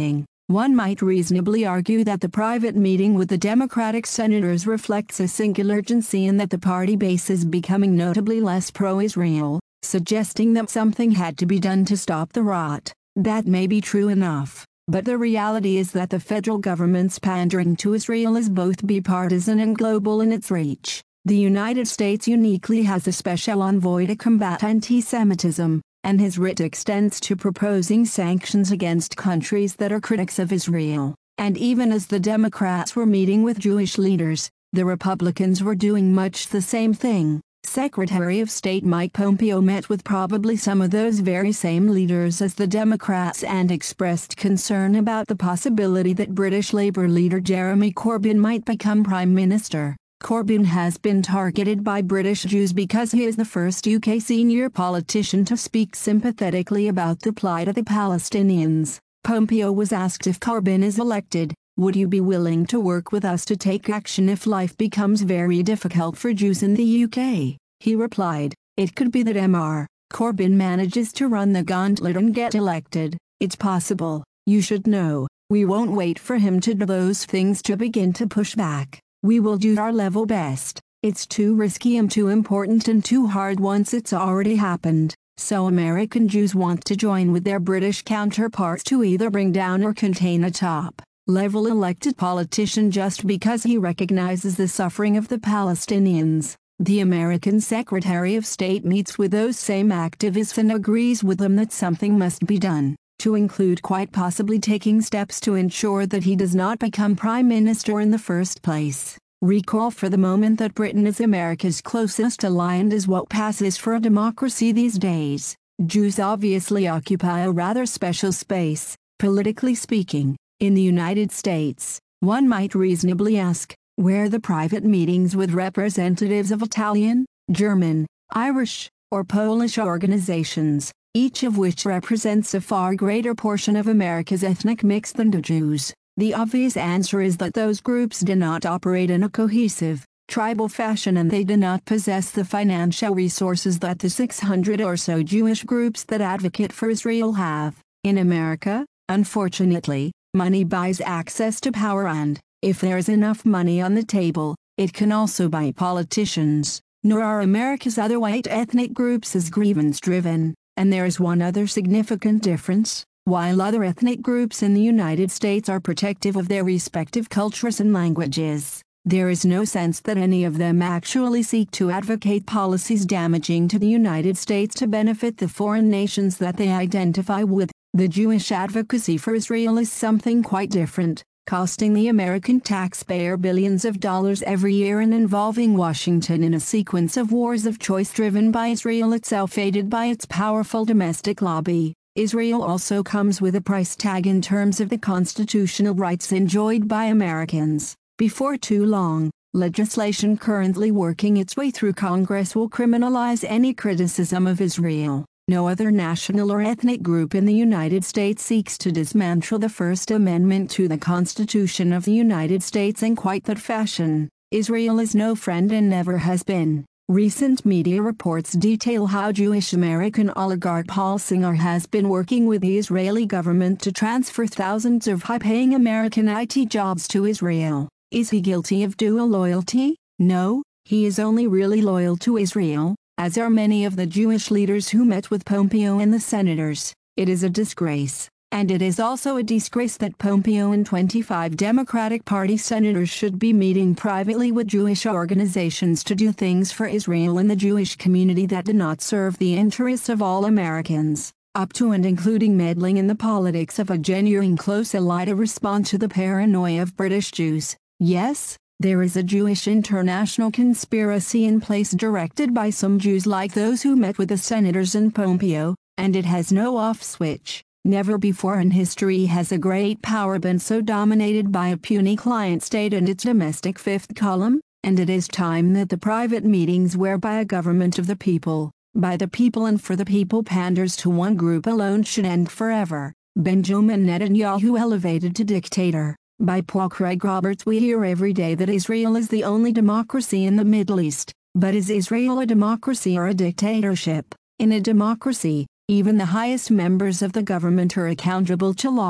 One might reasonably argue that the private meeting with the Democratic senators reflects a singular urgency and that the party base is becoming notably less pro-Israel, suggesting that something had to be done to stop the rot. That may be true enough, but the reality is that the federal government's pandering to Israel is both bipartisan and global in its reach. The United States uniquely has a special envoy to combat anti-Semitism, and his writ extends to proposing sanctions against countries that are critics of Israel. And even as the Democrats were meeting with Jewish leaders, the Republicans were doing much the same thing. Secretary of State Mike Pompeo met with probably some of those very same leaders as the Democrats and expressed concern about the possibility that British Labour leader Jeremy Corbyn might become Prime Minister. Corbyn has been targeted by British Jews because he is the first UK senior politician to speak sympathetically about the plight of the Palestinians. Pompeo was asked if Corbyn is elected, "Would you be willing to work with us to take action if life becomes very difficult for Jews in the UK?" He replied, "It could be that Mr. Corbyn manages to run the gauntlet and get elected. It's possible. You should know, we won't wait for him to do those things to begin to push back. We will do our level best. It's too risky and too important and too hard once it's already happened." So American Jews want to join with their British counterparts to either bring down or contain a top-level elected politician just because he recognizes the suffering of the Palestinians. The American Secretary of State meets with those same activists and agrees with them that something must be done, to include quite possibly taking steps to ensure that he does not become Prime Minister in the first place. Recall for the moment that Britain is America's closest ally and is what passes for a democracy these days. Jews obviously occupy a rather special space, politically speaking, in the United States. One might reasonably ask, where the private meetings with representatives of Italian, German, Irish, or Polish organizations, each of which represents a far greater portion of America's ethnic mix than do Jews? The obvious answer is that those groups do not operate in a cohesive, tribal fashion and they do not possess the financial resources that the 600 or so Jewish groups that advocate for Israel have. In America, unfortunately, money buys access to power and, if there is enough money on the table, it can also buy politicians. Nor are America's other white ethnic groups as grievance-driven. And there is one other significant difference. While other ethnic groups in the United States are protective of their respective cultures and languages, there is no sense that any of them actually seek to advocate policies damaging to the United States to benefit the foreign nations that they identify with. The Jewish advocacy for Israel is something quite different, costing the American taxpayer billions of dollars every year and involving Washington in a sequence of wars of choice driven by Israel itself, aided by its powerful domestic lobby. Israel also comes with a price tag in terms of the constitutional rights enjoyed by Americans. Before too long, legislation currently working its way through Congress will criminalize any criticism of Israel. No other national or ethnic group in the United States seeks to dismantle the First Amendment to the Constitution of the United States in quite that fashion. Israel is no friend and never has been. Recent media reports detail how Jewish American oligarch Paul Singer has been working with the Israeli government to transfer thousands of high-paying American IT jobs to Israel. Is he guilty of dual loyalty? No, he is only really loyal to Israel, as are many of the Jewish leaders who met with Pompeo and the senators. It is a disgrace, and it is also a disgrace that Pompeo and 25 Democratic Party senators should be meeting privately with Jewish organizations to do things for Israel and the Jewish community that do not serve the interests of all Americans, up to and including meddling in the politics of a genuine close ally to respond to the paranoia of British Jews. Yes, there is a Jewish international conspiracy in place directed by some Jews like those who met with the senators and Pompeo, and it has no off switch. Never before in history has a great power been so dominated by a puny client state and its domestic fifth column, and it is time that the private meetings whereby a government of the people, by the people and for the people panders to one group alone should end forever. Benjamin Netanyahu elevated to dictator. By Paul Craig Roberts. We hear every day that Israel is the only democracy in the Middle East, but is Israel a democracy or a dictatorship? In a democracy, even the highest members of the government are accountable to law.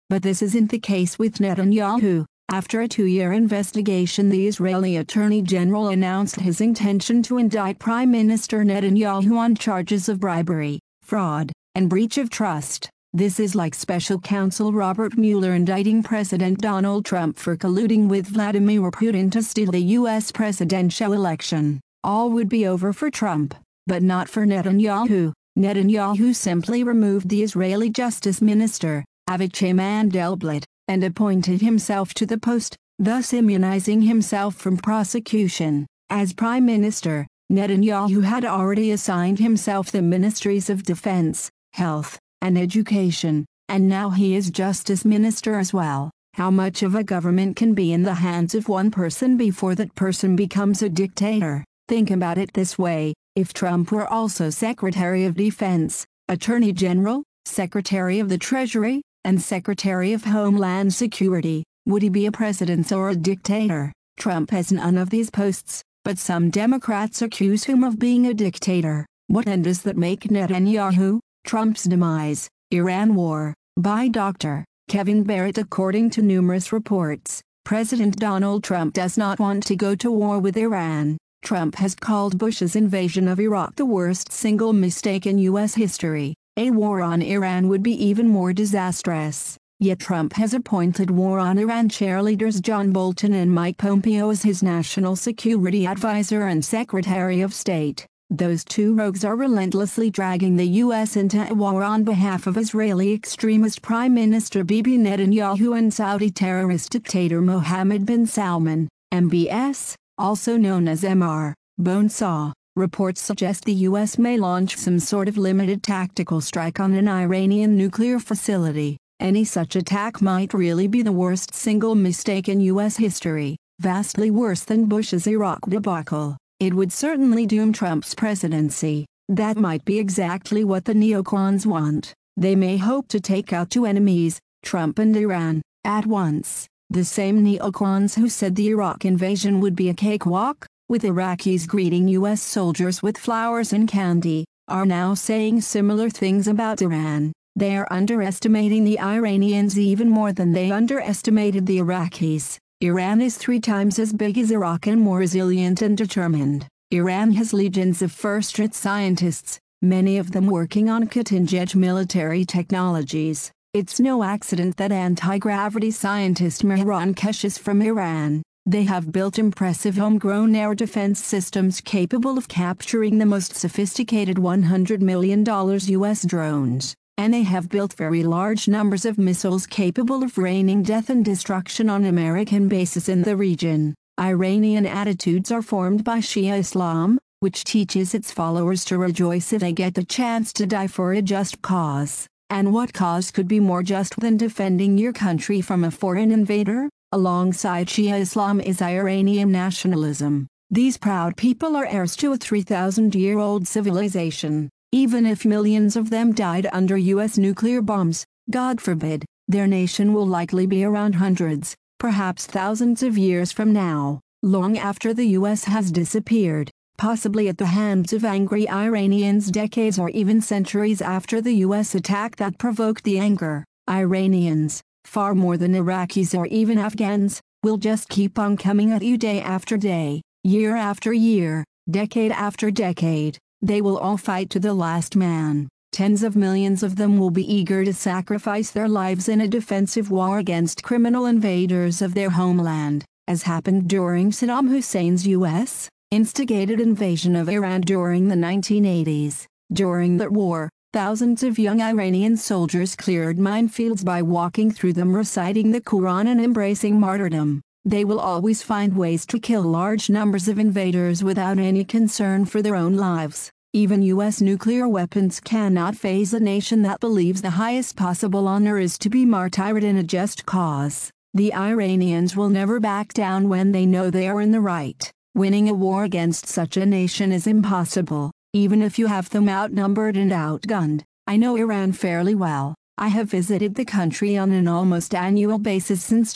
But this isn't the case with Netanyahu. After a 2-year investigation, the Israeli Attorney General announced his intention to indict Prime Minister Netanyahu on charges of bribery, fraud, and breach of trust. This is like Special Counsel Robert Mueller indicting President Donald Trump for colluding with Vladimir Putin to steal the U.S. presidential election. All would be over for Trump, but not for Netanyahu. Netanyahu simply removed the Israeli Justice Minister, Avichai Mandelblit, and appointed himself to the post, thus immunizing himself from prosecution. As Prime Minister, Netanyahu had already assigned himself the ministries of Defense, Health, and Education, and now he is Justice Minister as well. How much of a government can be in the hands of one person before that person becomes a dictator? Think about it this way: if Trump were also Secretary of Defense, Attorney General, Secretary of the Treasury, and Secretary of Homeland Security, would he be a president or a dictator? Trump has none of these posts, but some Democrats accuse him of being a dictator. What end does that make Netanyahu? Trump's demise, Iran war. By Dr. Kevin Barrett. According to numerous reports, President Donald Trump does not want to go to war with Iran. Trump has called Bush's invasion of Iraq the worst single mistake in U.S. history. A war on Iran would be even more disastrous. Yet Trump has appointed war on Iran cheerleaders John Bolton and Mike Pompeo as his national security advisor and Secretary of State. Those two rogues are relentlessly dragging the U.S. into a war on behalf of Israeli extremist Prime Minister Bibi Netanyahu and Saudi terrorist dictator Mohammed bin Salman, MBS, also known as MR, Bonesaw. Reports suggest the U.S. may launch some sort of limited tactical strike on an Iranian nuclear facility. Any such attack might really be the worst single mistake in U.S. history, vastly worse than Bush's Iraq debacle. It would certainly doom Trump's presidency. That might be exactly what the neocons want. They may hope to take out two enemies, Trump and Iran, at once. The same neocons who said the Iraq invasion would be a cakewalk, with Iraqis greeting U.S. soldiers with flowers and candy, are now saying similar things about Iran. They are underestimating the Iranians even more than they underestimated the Iraqis. Iran is 3 times as big as Iraq and more resilient and determined. Iran has legions of first-rate scientists, many of them working on cutting-edge military technologies. It's no accident that anti-gravity scientist Mehran Kesh is from Iran. They have built impressive homegrown air defense systems capable of capturing the most sophisticated $100 million U.S. drones, and they have built very large numbers of missiles capable of raining death and destruction on American bases in the region. Iranian attitudes are formed by Shia Islam, which teaches its followers to rejoice if they get the chance to die for a just cause. And what cause could be more just than defending your country from a foreign invader? Alongside Shia Islam is Iranian nationalism. These proud people are heirs to a 3,000-year-old civilization. Even if millions of them died under U.S. nuclear bombs, God forbid, their nation will likely be around hundreds, perhaps thousands of years from now, long after the U.S. has disappeared, possibly at the hands of angry Iranians decades or even centuries after the U.S. attack that provoked the anger. Iranians, far more than Iraqis or even Afghans, will just keep on coming at you day after day, year after year, decade after decade. They will all fight to the last man. Tens of millions of them will be eager to sacrifice their lives in a defensive war against criminal invaders of their homeland, as happened during Saddam Hussein's U.S. instigated invasion of Iran during the 1980s. During that war, thousands of young Iranian soldiers cleared minefields by walking through them, reciting the Quran and embracing martyrdom. They will always find ways to kill large numbers of invaders without any concern for their own lives. Even U.S. nuclear weapons cannot faze a nation that believes the highest possible honor is to be martyred in a just cause. The Iranians will never back down when they know they are in the right. Winning a war against such a nation is impossible, even if you have them outnumbered and outgunned. I know Iran fairly well. I have visited the country on an almost annual basis since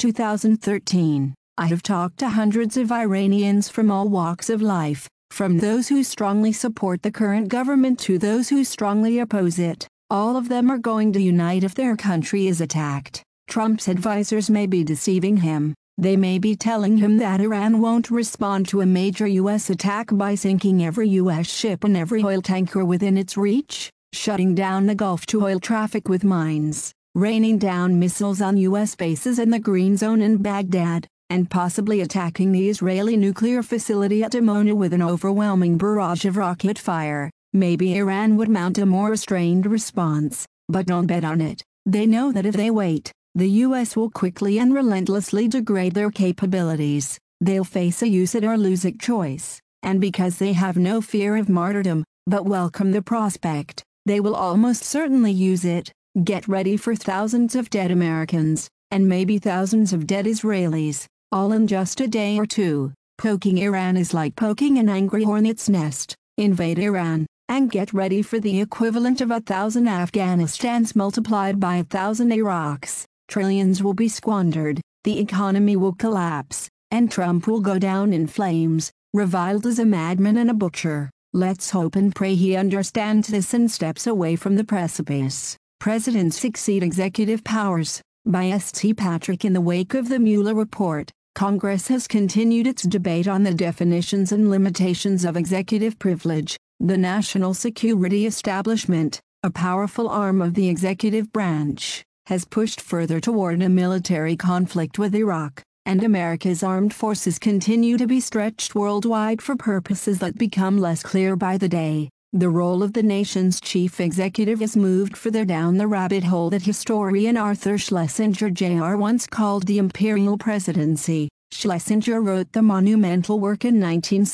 2013. I have talked to hundreds of Iranians from all walks of life, from those who strongly support the current government to those who strongly oppose it. All of them are going to unite if their country is attacked. Trump's advisors may be deceiving him. They may be telling him that Iran won't respond to a major U.S. attack by sinking every U.S. ship and every oil tanker within its reach, shutting down the Gulf to oil traffic with mines, raining down missiles on U.S. bases in the Green Zone in Baghdad, and possibly attacking the Israeli nuclear facility at Dimona with an overwhelming barrage of rocket fire. Maybe Iran would mount a more restrained response, but don't bet on it. They know that if they wait, the U.S. will quickly and relentlessly degrade their capabilities. They'll face a use it or lose it choice, and because they have no fear of martyrdom, but welcome the prospect, they will almost certainly use it. Get ready for thousands of dead Americans, and maybe thousands of dead Israelis, all in just a day or two. Poking Iran is like poking an angry hornet's nest. Invade Iran, and get ready for the equivalent of 1,000 Afghanistans multiplied by 1,000 Iraqs. Trillions will be squandered, the economy will collapse, and Trump will go down in flames, reviled as a madman and a butcher. Let's hope and pray he understands this and steps away from the precipice. Presidents Exceed Executive Powers, by S.T. Patrick. In the wake of the Mueller report, Congress has continued its debate on the definitions and limitations of executive privilege. The national security establishment, a powerful arm of the executive branch, has pushed further toward a military conflict with Iraq, and America's armed forces continue to be stretched worldwide for purposes that become less clear by the day. The role of the nation's chief executive is moved further down the rabbit hole that historian Arthur Schlesinger Jr. once called the imperial presidency. Schlesinger wrote the monumental work in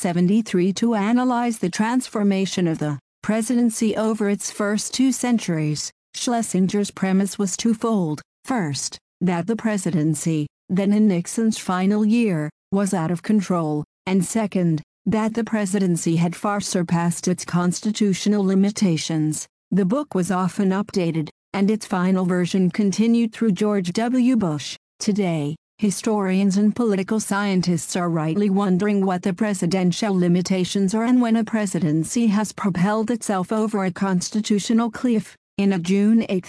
1973 to analyze the transformation of the presidency over its first 2 centuries. Schlesinger's premise was twofold. First, that the presidency, then in Nixon's final year, was out of control, and second, that the presidency had far surpassed its constitutional limitations. The book was often updated, and its final version continued through George W. Bush. Today, historians and political scientists are rightly wondering what the presidential limitations are and when a presidency has propelled itself over a constitutional cliff. In a June 8,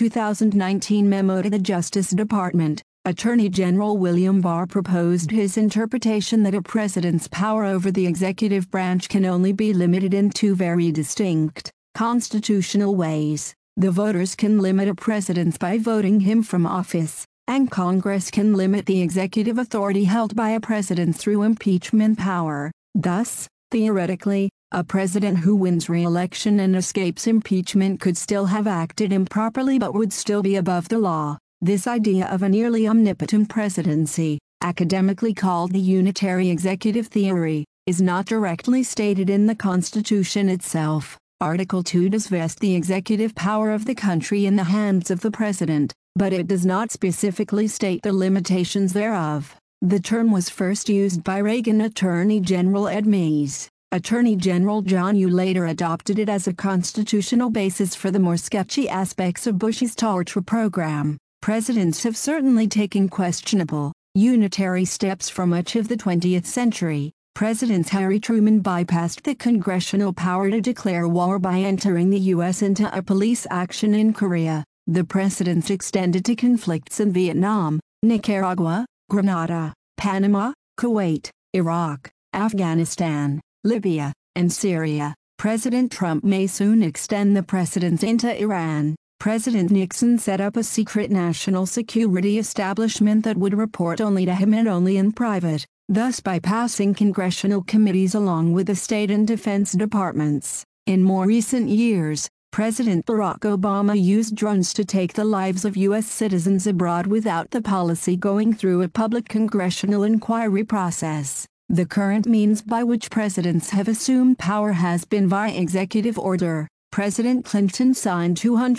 2019 memo to the Justice Department, Attorney General William Barr proposed his interpretation that a president's power over the executive branch can only be limited in 2 very distinct, constitutional ways. The voters can limit a president by voting him from office, and Congress can limit the executive authority held by a president through impeachment power. Thus, theoretically, a president who wins re-election and escapes impeachment could still have acted improperly but would still be above the law. This idea of a nearly omnipotent presidency, academically called the unitary executive theory, is not directly stated in the Constitution itself. Article 2 does vest the executive power of the country in the hands of the president, but it does not specifically state the limitations thereof. The term was first used by Reagan Attorney General Ed Meese. Attorney General John Yoo later adopted it as a constitutional basis for the more sketchy aspects of Bush's torture program. Presidents have certainly taken questionable, unitary steps for much of the 20th century. President Harry Truman bypassed the congressional power to declare war by entering the U.S. into a police action in Korea. The precedent extended to conflicts in Vietnam, Nicaragua, Grenada, Panama, Kuwait, Iraq, Afghanistan, Libya, and Syria. President Trump may soon extend the precedent into Iran. President Nixon set up a secret national security establishment that would report only to him and only in private, thus bypassing congressional committees along with the state and defense departments. In more recent years, President Barack Obama used drones to take the lives of U.S. citizens abroad without the policy going through a public congressional inquiry process. The current means by which presidents have assumed power has been via executive order. President Clinton signed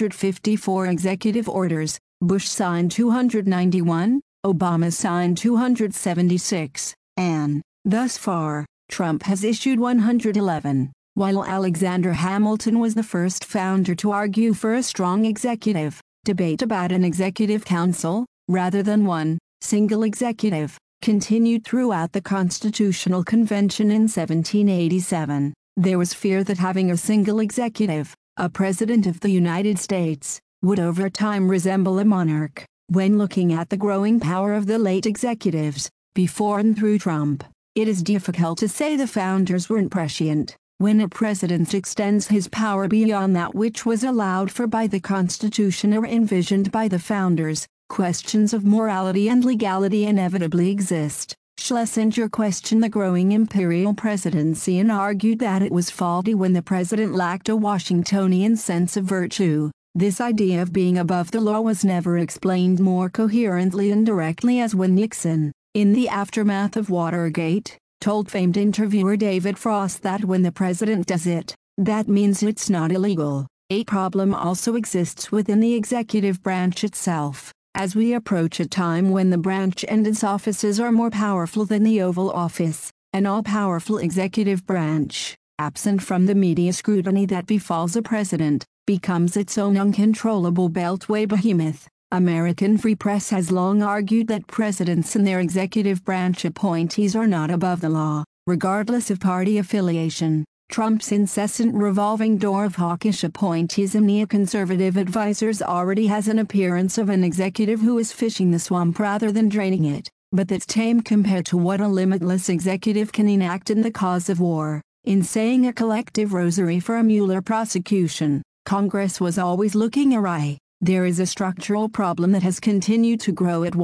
254 executive orders, Bush signed 291, Obama signed 276, and, thus far, Trump has issued 111. While Alexander Hamilton was the first founder to argue for a strong executive, debate about an executive council, rather than one single executive, continued throughout the Constitutional Convention in 1787. There was fear that having a single executive, a President of the United States, would over time resemble a monarch. When looking at the growing power of the late executives, before and through Trump, it is difficult to say the founders weren't prescient. When a president extends his power beyond that which was allowed for by the Constitution or envisioned by the founders, questions of morality and legality inevitably exist. Schlesinger questioned the growing imperial presidency and argued that it was faulty when the president lacked a Washingtonian sense of virtue. This idea of being above the law was never explained more coherently and directly as when Nixon, in the aftermath of Watergate, told famed interviewer David Frost that when the president does it, that means it's not illegal. A problem also exists within the executive branch itself. As we approach a time when the branch and its offices are more powerful than the Oval Office, an all-powerful executive branch, absent from the media scrutiny that befalls a president, becomes its own uncontrollable beltway behemoth. American Free Press has long argued that presidents and their executive branch appointees are not above the law, regardless of party affiliation. Trump's incessant revolving door of hawkish appointees and neoconservative advisers already has an appearance of an executive who is fishing the swamp rather than draining it, but that's tame compared to what a limitless executive can enact in the cause of war. In saying a collective rosary for a Mueller prosecution, Congress was always looking awry. There is a structural problem that has continued to grow at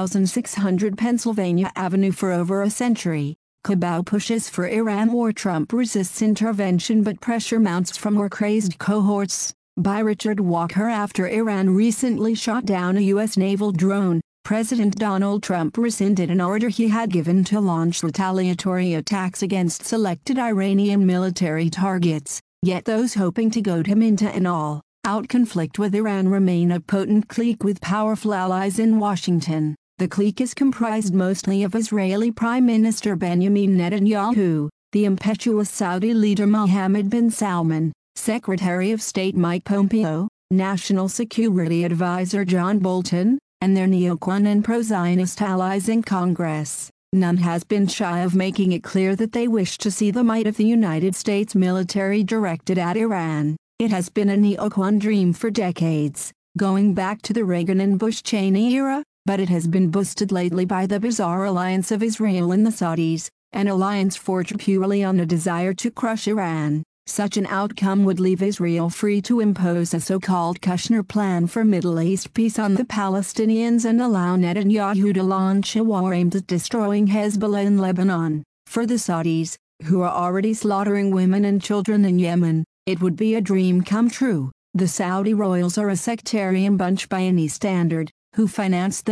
1600 Pennsylvania Avenue for over a century. Cabal pushes for Iran war. Trump resists intervention but pressure mounts from war-crazed cohorts. By Richard Walker. After Iran recently shot down a U.S. naval drone, President Donald Trump rescinded an order he had given to launch retaliatory attacks against selected Iranian military targets. Yet those hoping to goad him into an all-out conflict with Iran remain a potent clique with powerful allies in Washington. The clique is comprised mostly of Israeli Prime Minister Benjamin Netanyahu, the impetuous Saudi leader Mohammed bin Salman, Secretary of State Mike Pompeo, National Security Advisor John Bolton, and their neocon and pro-Zionist allies in Congress. None has been shy of making it clear that they wish to see the might of the United States military directed at Iran. It has been a neocon dream for decades, going back to the Reagan and Bush-Cheney era, but it has been boosted lately by the bizarre alliance of Israel and the Saudis, an alliance forged purely on a desire to crush Iran. Such an outcome would leave Israel free to impose a so-called Kushner plan for Middle East peace on the Palestinians and allow Netanyahu to launch a war aimed at destroying Hezbollah in Lebanon. For the Saudis, who are already slaughtering women and children in Yemen, it would be a dream come true. The Saudi royals are a sectarian bunch by any standard, who financed the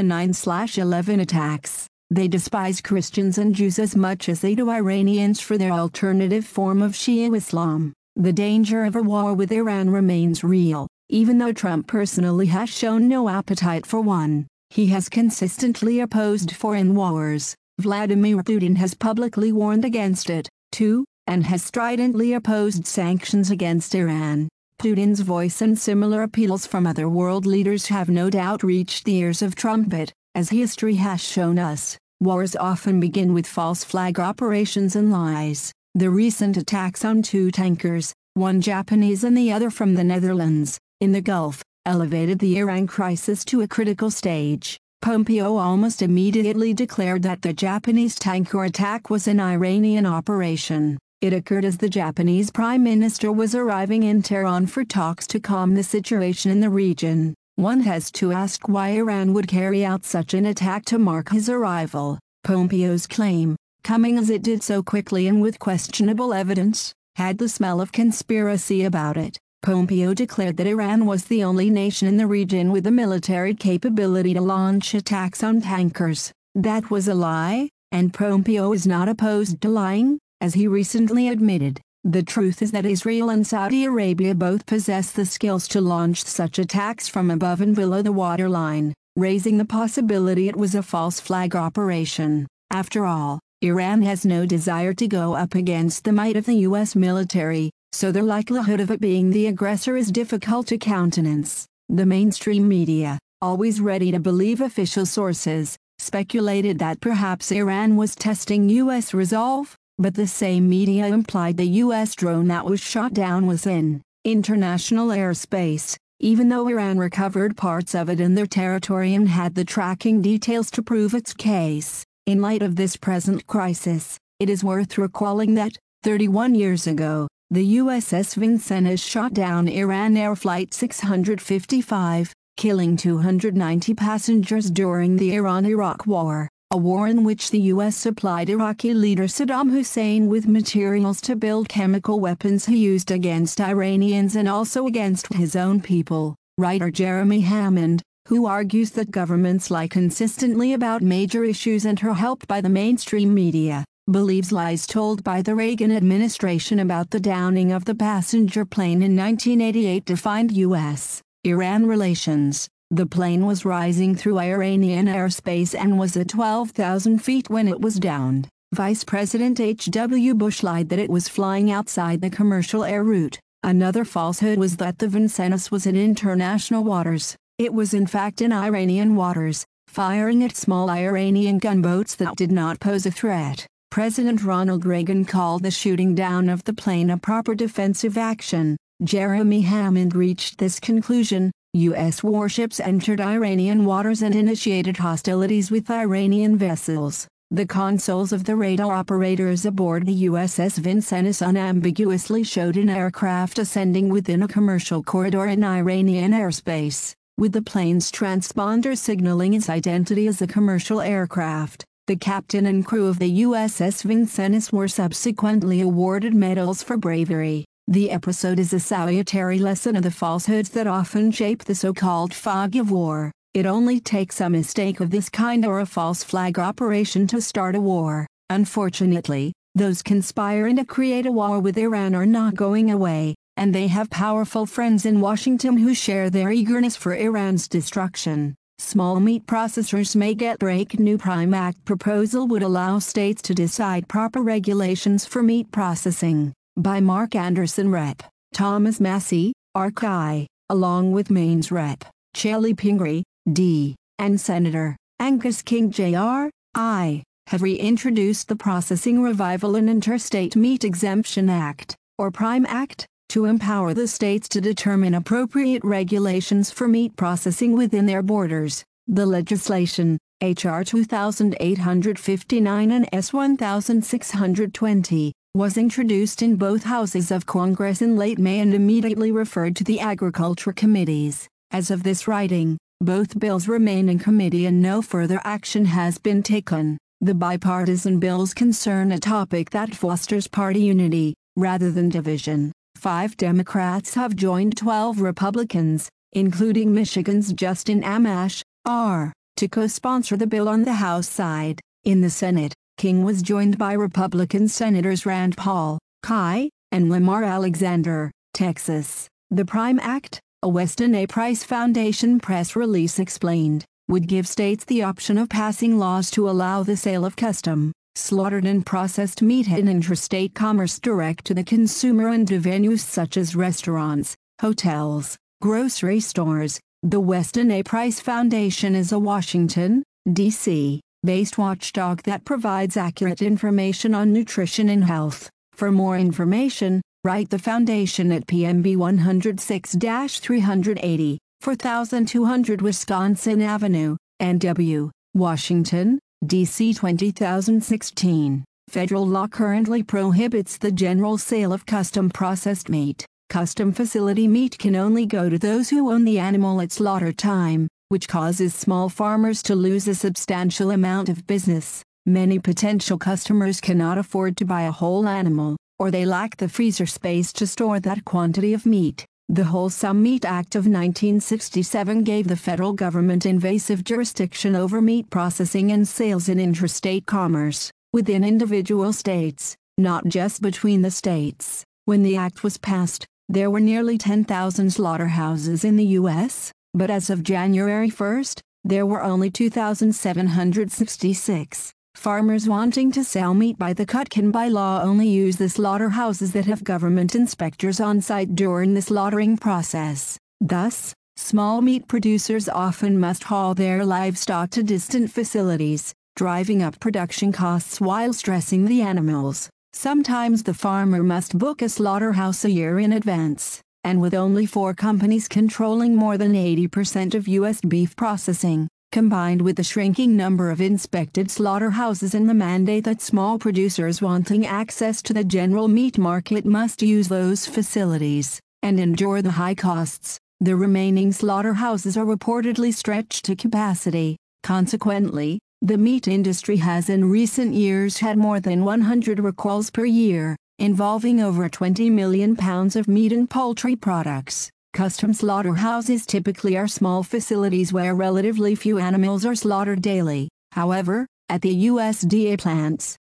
9/11 attacks. They despise Christians and Jews as much as they do Iranians for their alternative form of Shia Islam. The danger of a war with Iran remains real, even though Trump personally has shown no appetite for one. He has consistently opposed foreign wars. Vladimir Putin has publicly warned against it, too, and has stridently opposed sanctions against Iran. Putin's voice and similar appeals from other world leaders have no doubt reached the ears of Trump, but, as history has shown us, wars often begin with false flag operations and lies. The recent attacks on two tankers, one Japanese and the other from the Netherlands, in the Gulf, elevated the Iran crisis to a critical stage. Pompeo almost immediately declared that the Japanese tanker attack was an Iranian operation. It occurred as the Japanese Prime Minister was arriving in Tehran for talks to calm the situation in the region. One has to ask why Iran would carry out such an attack to mark his arrival. Pompeo's claim, coming as it did so quickly and with questionable evidence, had the smell of conspiracy about it. Pompeo declared that Iran was the only nation in the region with the military capability to launch attacks on tankers. That was a lie, and Pompeo is not opposed to lying, as he recently admitted. The truth is that Israel and Saudi Arabia both possess the skills to launch such attacks from above and below the waterline, raising the possibility it was a false flag operation. After all, Iran has no desire to go up against the might of the U.S. military, so the likelihood of it being the aggressor is difficult to countenance. The mainstream media, always ready to believe official sources, speculated that perhaps Iran was testing U.S. resolve, but the same media implied the U.S. drone that was shot down was in international airspace, even though Iran recovered parts of it in their territory and had the tracking details to prove its case. In light of this present crisis, it is worth recalling that, 31 years ago, the USS Vincennes shot down Iran Air Flight 655, killing 290 passengers during the Iran-Iraq War, a war in which the U.S. supplied Iraqi leader Saddam Hussein with materials to build chemical weapons he used against Iranians and also against his own people. Writer Jeremy Hammond, who argues that governments lie consistently about major issues and are helped by the mainstream media, believes lies told by the Reagan administration about the downing of the passenger plane in 1988 defined U.S.-Iran relations. The plane was rising through Iranian airspace and was at 12,000 feet when it was downed. Vice President H.W. Bush lied that it was flying outside the commercial air route. Another falsehood was that the Vincennes was in international waters. It was in fact in Iranian waters, firing at small Iranian gunboats that did not pose a threat. President Ronald Reagan called the shooting down of the plane a proper defensive action. Jeremy Hammond reached this conclusion. U.S. warships entered Iranian waters and initiated hostilities with Iranian vessels. The consoles of the radar operators aboard the USS Vincennes unambiguously showed an aircraft ascending within a commercial corridor in Iranian airspace, with the plane's transponder signaling its identity as a commercial aircraft. The captain and crew of the USS Vincennes were subsequently awarded medals for bravery. The episode is a salutary lesson of the falsehoods that often shape the so-called fog of war. It only takes a mistake of this kind or a false flag operation to start a war. Unfortunately, those conspiring to create a war with Iran are not going away, and they have powerful friends in Washington who share their eagerness for Iran's destruction. Small meat processors may get break. New Prime Act proposal would allow states to decide proper regulations for meat processing. By Mark Anderson, Rep. Thomas Massie, RCI, along with Maine's Rep. Chellie Pingree, D., and Senator Angus King, Jr., I., have reintroduced the Processing Revival and Interstate Meat Exemption Act, or PRIME Act, to empower the states to determine appropriate regulations for meat processing within their borders. The legislation, H.R. 2859 and S. 1620, was introduced in both houses of Congress in late May and immediately referred to the Agriculture Committees. As of this writing, both bills remain in committee and no further action has been taken. The bipartisan bills concern a topic that fosters party unity, rather than division. 5 Democrats have joined 12 Republicans, including Michigan's Justin Amash, R., to co-sponsor the bill on the House side. In the Senate, King was joined by Republican Senators Rand Paul, Kai, and Lamar Alexander, Texas. The PRIME Act, a Weston A. Price Foundation press release explained, would give states the option of passing laws to allow the sale of custom, slaughtered and processed meat in interstate commerce direct to the consumer and to venues such as restaurants, hotels, grocery stores. The Weston A. Price Foundation is a Washington, D.C., based watchdog that provides accurate information on nutrition and health. For more information, write the foundation at PMB 106-380, 4200 Wisconsin Avenue, NW, Washington, D.C. 20016. Federal law currently prohibits the general sale of custom processed meat. Custom facility meat can only go to those who own the animal at slaughter time, which causes small farmers to lose a substantial amount of business. Many potential customers cannot afford to buy a whole animal, or they lack the freezer space to store that quantity of meat. The Wholesome Meat Act of 1967 gave the federal government invasive jurisdiction over meat processing and sales in interstate commerce, within individual states, not just between the states. When the act was passed, there were nearly 10,000 slaughterhouses in the U.S., but as of January 1, there were only 2,766. Farmers wanting to sell meat by the cut can by law only use the slaughterhouses that have government inspectors on site during the slaughtering process. Thus, small meat producers often must haul their livestock to distant facilities, driving up production costs while stressing the animals. Sometimes the farmer must book a slaughterhouse a year in advance. and with only 4 companies controlling more than 80% of U.S. beef processing, combined with the shrinking number of inspected slaughterhouses and the mandate that small producers wanting access to the general meat market must use those facilities and endure the high costs, the remaining slaughterhouses are reportedly stretched to capacity. Consequently, the meat industry has in recent years had more than 100 recalls per year, involving over 20 million pounds of meat and poultry products. Custom slaughterhouses typically are small facilities where relatively few animals are slaughtered daily. However, at the USDA plants,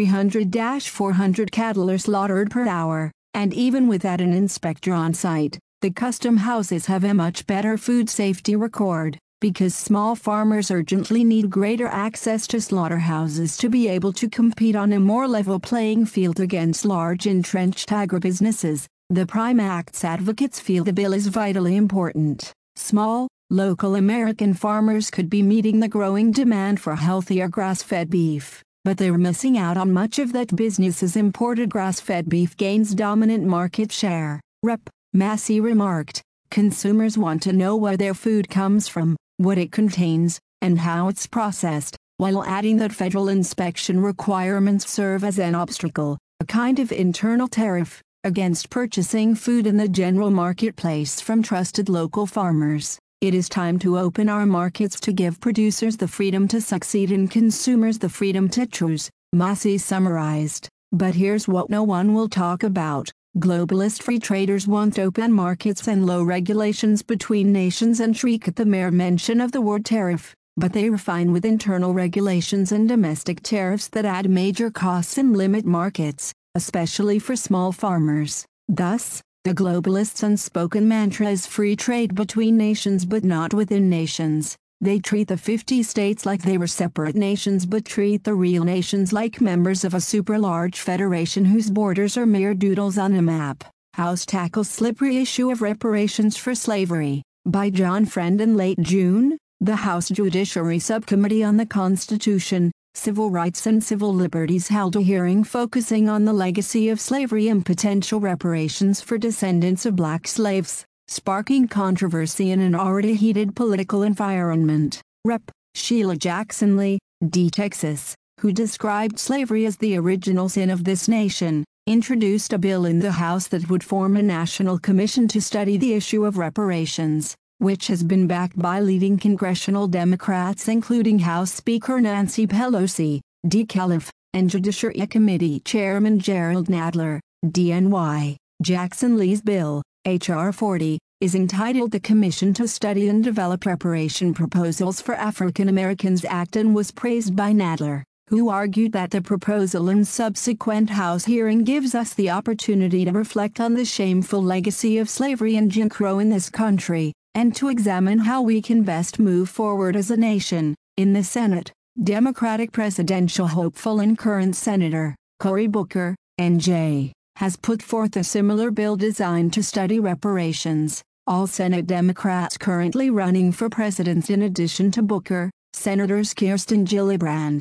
300-400 cattle are slaughtered per hour, and even without an inspector on site, the custom houses have a much better food safety record, because small farmers urgently need greater access to slaughterhouses to be able to compete on a more level playing field against large entrenched agribusinesses. The Prime Act's advocates feel the bill is vitally important. Small, local American farmers could be meeting the growing demand for healthier grass-fed beef, but they're missing out on much of that business as imported grass-fed beef gains dominant market share. Rep. Massey remarked, "Consumers want to know where their food comes from, what it contains, and how it's processed," while adding that federal inspection requirements serve as an obstacle, a kind of internal tariff, against purchasing food in the general marketplace from trusted local farmers. It is time to open our markets to give producers the freedom to succeed and consumers the freedom to choose, Massey summarized. But here's what no one will talk about. Globalist free traders want open markets and low regulations between nations and shriek at the mere mention of the word tariff, but they are fine with internal regulations and domestic tariffs that add major costs and limit markets, especially for small farmers. Thus, the globalists' unspoken mantra is free trade between nations but not within nations. They treat the 50 states like they were separate nations but treat the real nations like members of a super-large federation whose borders are mere doodles on a map. House tackles slippery issue of reparations for slavery. By John Friend in late June, the House Judiciary Subcommittee on the Constitution, Civil Rights and Civil Liberties held a hearing focusing on the legacy of slavery and potential reparations for descendants of black slaves, sparking controversy in an already heated political environment. Rep. Sheila Jackson Lee, D. Texas, who described slavery as the original sin of this nation, introduced a bill in the House that would form a national commission to study the issue of reparations, which has been backed by leading congressional Democrats including House Speaker Nancy Pelosi, D. Califf, and Judiciary Committee Chairman Gerald Nadler, DNY. Jackson Lee's bill, H.R. 40, is entitled The Commission to Study and Develop Reparation Proposals for African Americans Act and was praised by Nadler, who argued that the proposal and subsequent House hearing gives us the opportunity to reflect on the shameful legacy of slavery and Jim Crow in this country, and to examine how we can best move forward as a nation. In the Senate, Democratic presidential hopeful and current Senator Cory Booker, N.J., has put forth a similar bill designed to study reparations. All Senate Democrats currently running for president in addition to Booker, Senators Kirsten Gillibrand,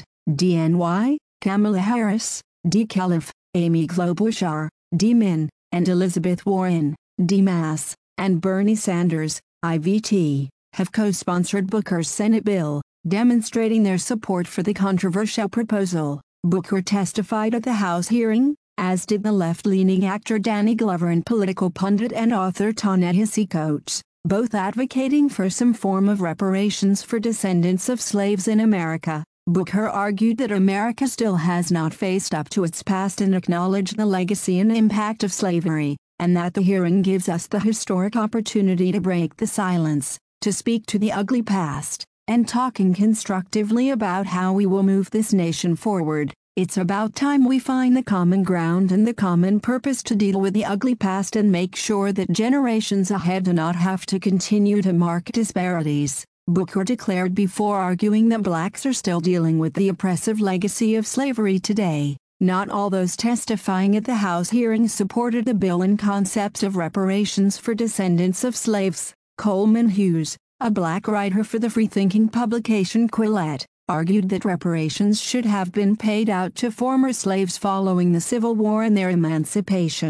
DNY, Kamala Harris, D. Califf, Amy Klobuchar, D. Min, and Elizabeth Warren, D. Mass, and Bernie Sanders, IVT, have co-sponsored Booker's Senate bill, demonstrating their support for the controversial proposal. Booker testified at the House hearing, as did the left-leaning actor Danny Glover and political pundit and author Ta-Nehisi Coates, both advocating for some form of reparations for descendants of slaves in America. Booker argued that America still has not faced up to its past and acknowledged the legacy and impact of slavery, and that the hearing gives us the historic opportunity to break the silence, to speak to the ugly past, and talking constructively about how we will move this nation forward. It's about time we find the common ground and the common purpose to deal with the ugly past and make sure that generations ahead do not have to continue to mark disparities, Booker declared before arguing that blacks are still dealing with the oppressive legacy of slavery today. Not all those testifying at the House hearing supported the bill and concepts of reparations for descendants of slaves. Coleman Hughes, a black writer for the free-thinking publication Quillette, argued that reparations should have been paid out to former slaves following the Civil War and their emancipation.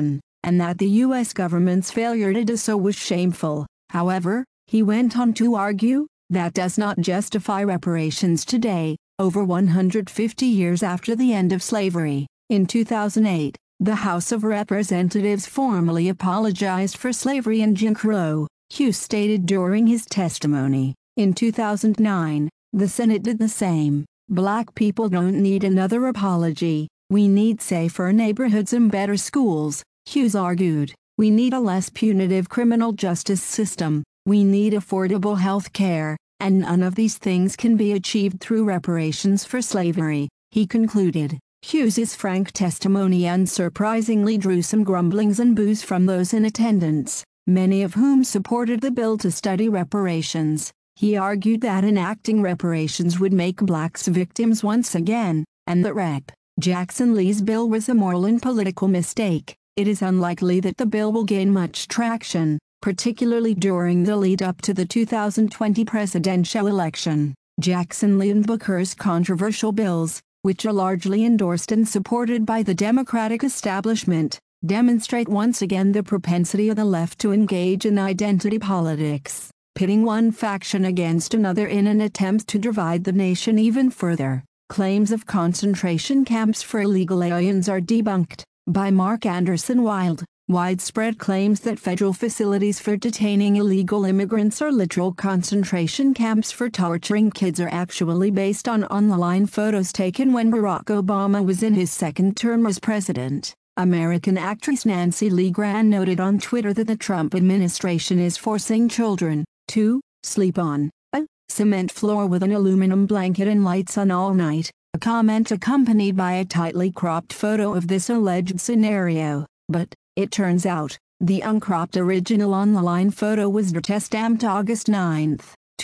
and that the U.S. government's failure to do so was shameful. However, he went on to argue, that does not justify reparations today, over 150 years after the end of slavery. In 2008, the House of Representatives formally apologized for slavery and Jim Crow, Hughes stated during his testimony. In 2009, the Senate did the same. Black people don't need another apology. We need safer neighborhoods and better schools, Hughes argued. We need a less punitive criminal justice system. We need affordable health care, and none of these things can be achieved through reparations for slavery, he concluded. Hughes's frank testimony unsurprisingly drew some grumblings and boos from those in attendance, many of whom supported the bill to study reparations. He argued that enacting reparations would make blacks victims once again, and that Rep. Jackson Lee's bill was a moral and political mistake. It is unlikely that the bill will gain much traction, particularly during the lead-up to the 2020 presidential election. Jackson Lee and Booker's controversial bills, which are largely endorsed and supported by the Democratic establishment, demonstrate once again the propensity of the left to engage in identity politics, pitting one faction against another in an attempt to divide the nation even further. Claims of concentration camps for illegal aliens are debunked by Mark Anderson Wilde. Widespread claims that federal facilities for detaining illegal immigrants are literal concentration camps for torturing kids are actually based on online photos taken when Barack Obama was in his second term as president. American actress Nancy Lee Graham noted on Twitter that the Trump administration is forcing children to sleep on a cement floor with an aluminum blanket and lights on all night, a comment accompanied by a tightly cropped photo of this alleged scenario. But it turns out, the uncropped original on-the-line photo was stamped August 9,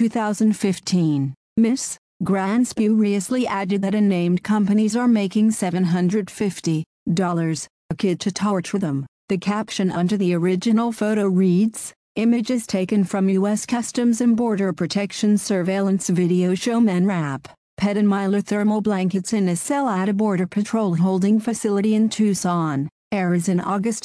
2015. Ms. Grant spuriously added that unnamed companies are making $750 a kid to torture them. The caption under the original photo reads, "Images taken from U.S. Customs and Border Protection surveillance video show men wrap pet and Mylar thermal blankets in a cell at a Border Patrol holding facility in Tucson, Arizona." August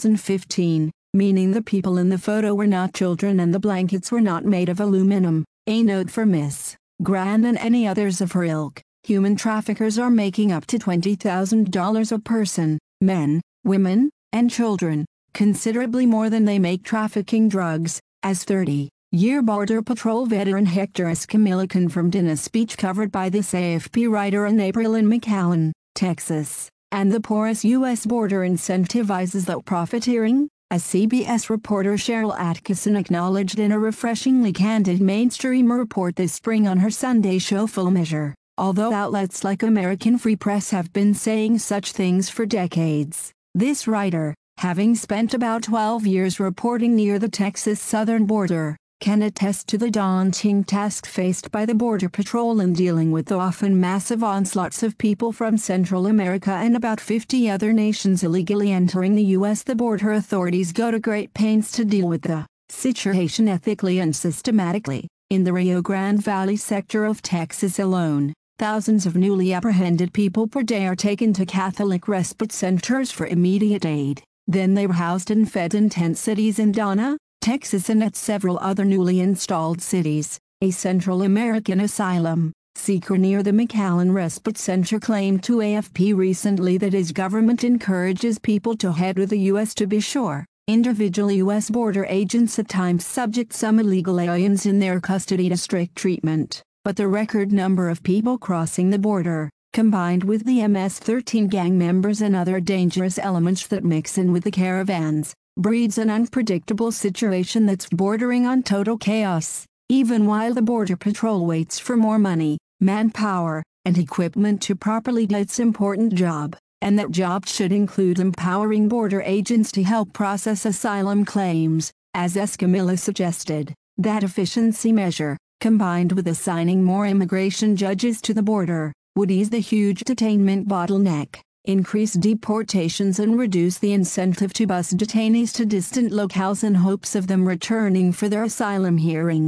2015, meaning the people in the photo were not children and the blankets were not made of aluminum. A note for Miss Grant and any others of her ilk: human traffickers are making up to $20,000 a person, men, women, and children, considerably more than they make trafficking drugs, as 30-year Border Patrol veteran Hector Escamilla confirmed in a speech covered by this AFP writer in April in McAllen, Texas. And the porous U.S. border incentivizes that profiteering, as CBS reporter Cheryl Atkinson acknowledged in a refreshingly candid mainstream report this spring on her Sunday show Full Measure. Although outlets like American Free Press have been saying such things for decades, this writer, having spent about 12 years reporting near the Texas southern border, can attest to the daunting task faced by the Border Patrol in dealing with the often massive onslaughts of people from Central America and about 50 other nations illegally entering the U.S. The border authorities go to great pains to deal with the situation ethically and systematically. In the Rio Grande Valley sector of Texas alone, thousands of newly apprehended people per day are taken to Catholic respite centers for immediate aid. Then they are housed and fed in tent cities in Donna, Texas and at several other newly installed cities. A Central American asylum seeker near the McAllen Respite Center claimed to AFP recently that his government encourages people to head to the U.S. to be sure. Individual U.S. border agents at times subject some illegal aliens in their custody to strict treatment, but the record number of people crossing the border, combined with the MS-13 gang members and other dangerous elements that mix in with the caravans, breeds an unpredictable situation that's bordering on total chaos, even while the Border Patrol waits for more money, manpower, and equipment to properly do its important job, and that job should include empowering border agents to help process asylum claims, as Escamilla suggested. That efficiency measure, combined with assigning more immigration judges to the border, would ease the huge detainment bottleneck, increase deportations and reduce the incentive to bus detainees to distant locales in hopes of them returning for their asylum hearings.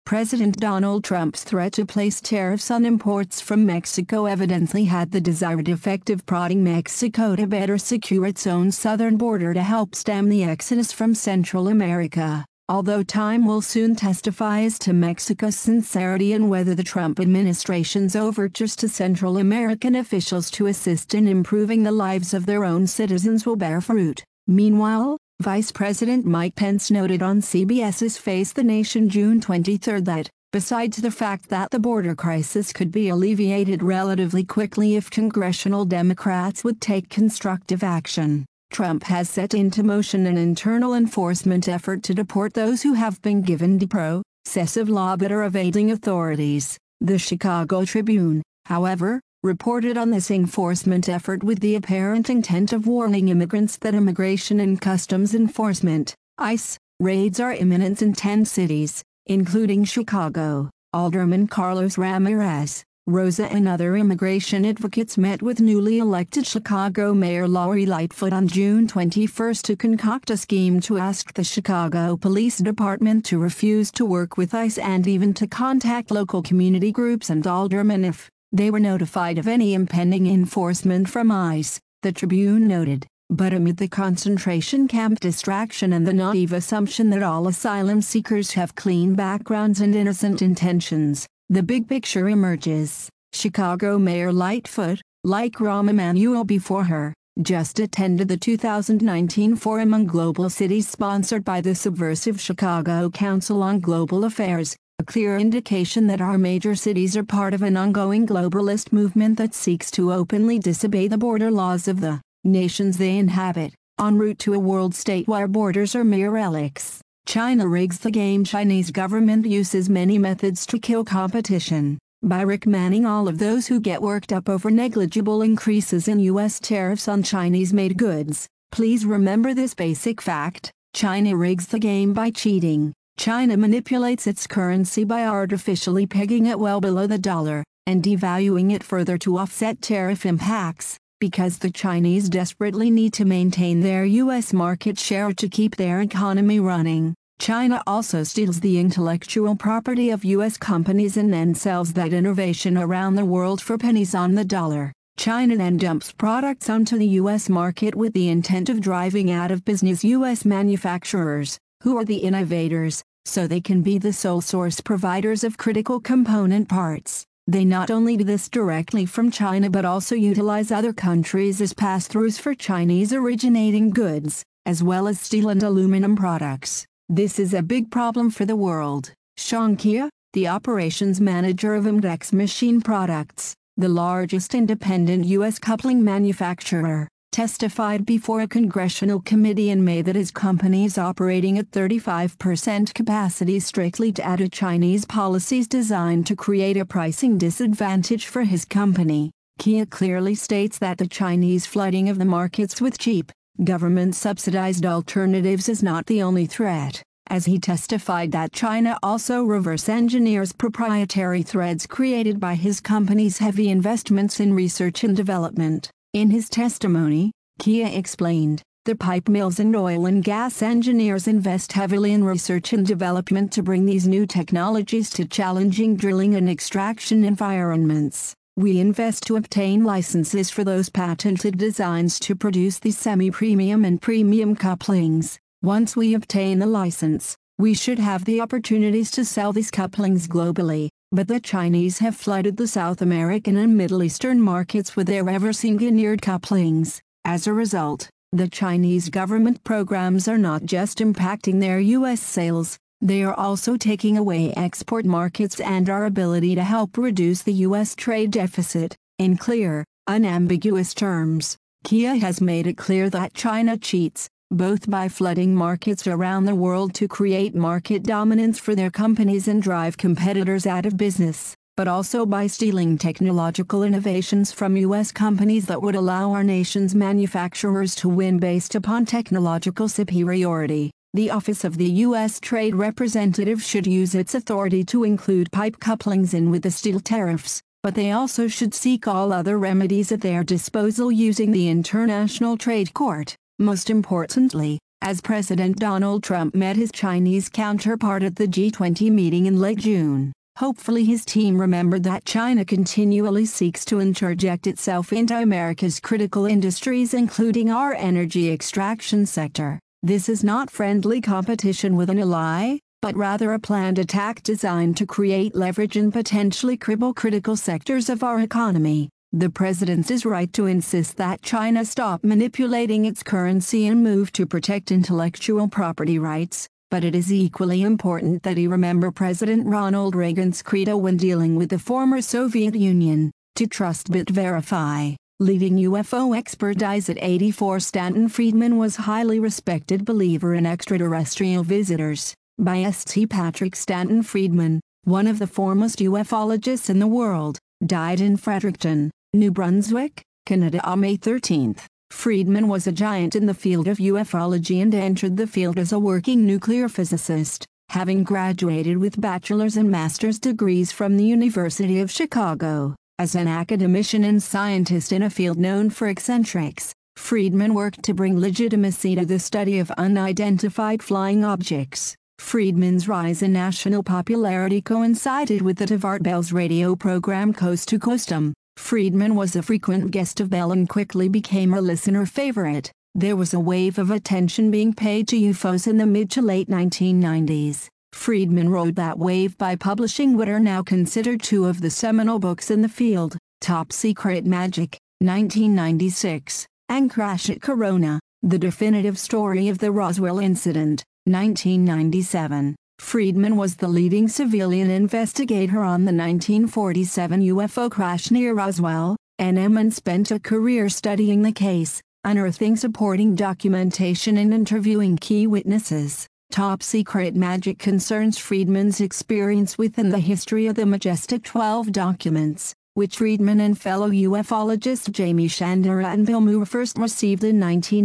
President Donald Trump's threat to place tariffs on imports from Mexico evidently had the desired effect of prodding Mexico to better secure its own southern border to help stem the exodus from Central America. Although time will soon testify as to Mexico's sincerity and whether the Trump administration's overtures to Central American officials to assist in improving the lives of their own citizens will bear fruit. Meanwhile, Vice President Mike Pence noted on CBS's Face the Nation June 23 that, besides the fact that the border crisis could be alleviated relatively quickly if congressional Democrats would take constructive action, Trump has set into motion an internal enforcement effort to deport those who have been given the process of law but are evading authorities. The Chicago Tribune, however, reported on this enforcement effort with the apparent intent of warning immigrants that Immigration and Customs Enforcement (ICE) raids are imminent in 10 cities, including Chicago. Alderman Carlos Ramirez, Rosa and other immigration advocates met with newly elected Chicago Mayor Lori Lightfoot on June 21 to concoct a scheme to ask the Chicago Police Department to refuse to work with ICE and even to contact local community groups and aldermen if they were notified of any impending enforcement from ICE, the Tribune noted. But amid the concentration camp distraction and the naive assumption that all asylum seekers have clean backgrounds and innocent intentions, the big picture emerges. Chicago Mayor Lightfoot, like Rahm Emanuel before her, just attended the 2019 Forum on Global Cities sponsored by the subversive Chicago Council on Global Affairs, a clear indication that our major cities are part of an ongoing globalist movement that seeks to openly disobey the border laws of the nations they inhabit, en route to a world state where borders are mere relics. China rigs the game. Chinese government uses many methods to kill competition, by recommending all of those who get worked up over negligible increases in U.S. tariffs on Chinese-made goods. Please remember this basic fact: China rigs the game by cheating. China manipulates its currency by artificially pegging it well below the dollar, and devaluing it further to offset tariff impacts, because the Chinese desperately need to maintain their U.S. market share to keep their economy running. China also steals the intellectual property of U.S. companies and then sells that innovation around the world for pennies on the dollar. China then dumps products onto the U.S. market with the intent of driving out of business U.S. manufacturers, who are the innovators, so they can be the sole source providers of critical component parts. They not only do this directly from China but also utilize other countries as pass-throughs for Chinese-originating goods, as well as steel and aluminum products. This is a big problem for the world. Xiang Qie, the operations manager of Index Machine Products, the largest independent U.S. coupling manufacturer, testified before a congressional committee in May that his company is operating at 35% capacity strictly due to Chinese policies designed to create a pricing disadvantage for his company. Qie clearly states that the Chinese flooding of the markets with cheap, government-subsidized alternatives is not the only threat, as he testified that China also reverse engineers proprietary threads created by his company's heavy investments in research and development. In his testimony, Qie explained, the pipe mills and oil and gas engineers invest heavily in research and development to bring these new technologies to challenging drilling and extraction environments. We invest to obtain licenses for those patented designs to produce these semi-premium and premium couplings. Once we obtain the license, we should have the opportunities to sell these couplings globally. But the Chinese have flooded the South American and Middle Eastern markets with their reverse-engineered couplings. As a result, the Chinese government programs are not just impacting their U.S. sales, they are also taking away export markets and our ability to help reduce the U.S. trade deficit. In clear, unambiguous terms, Qie has made it clear that China cheats, both by flooding markets around the world to create market dominance for their companies and drive competitors out of business, but also by stealing technological innovations from U.S. companies that would allow our nation's manufacturers to win based upon technological superiority. The Office of the U.S. Trade Representative should use its authority to include pipe couplings in with the steel tariffs, but they also should seek all other remedies at their disposal using the International Trade Court. Most importantly, as President Donald Trump met his Chinese counterpart at the G20 meeting in late June. Hopefully his team remembered that China continually seeks to interject itself into America's critical industries, including our energy extraction sector. This is not friendly competition with an ally, but rather a planned attack designed to create leverage and potentially cripple critical sectors of our economy. The president is right to insist that China stop manipulating its currency and move to protect intellectual property rights, but it is equally important that he remember President Ronald Reagan's credo when dealing with the former Soviet Union: to trust but verify. Leading UFO expert Isaac 84 Stanton Friedman was a highly respected believer in extraterrestrial visitors. By St. Patrick Stanton Friedman, one of the foremost ufologists in the world, died in Fredericton, New Brunswick, Canada on May 13. Friedman was a giant in the field of ufology and entered the field as a working nuclear physicist, having graduated with bachelor's and master's degrees from the University of Chicago. As an academician and scientist in a field known for eccentrics, Friedman worked to bring legitimacy to the study of unidentified flying objects. Friedman's rise in national popularity coincided with that of Art Bell's radio program Coast to Coastum. Friedman was a frequent guest of Bell and quickly became a listener favorite. There was a wave of attention being paid to UFOs in the mid to late 1990s. Friedman rode that wave by publishing what are now considered two of the seminal books in the field: Top Secret Magic, 1996, and Crash at Corona, The Definitive Story of the Roswell Incident, 1997. Friedman was the leading civilian investigator on the 1947 UFO crash near Roswell, NM, and spent a career studying the case, unearthing supporting documentation and interviewing key witnesses. Top Secret Magic concerns Friedman's experience within the history of the Majestic 12 documents, which Friedman and fellow ufologists Jamie Chandra and Bill Moore first received in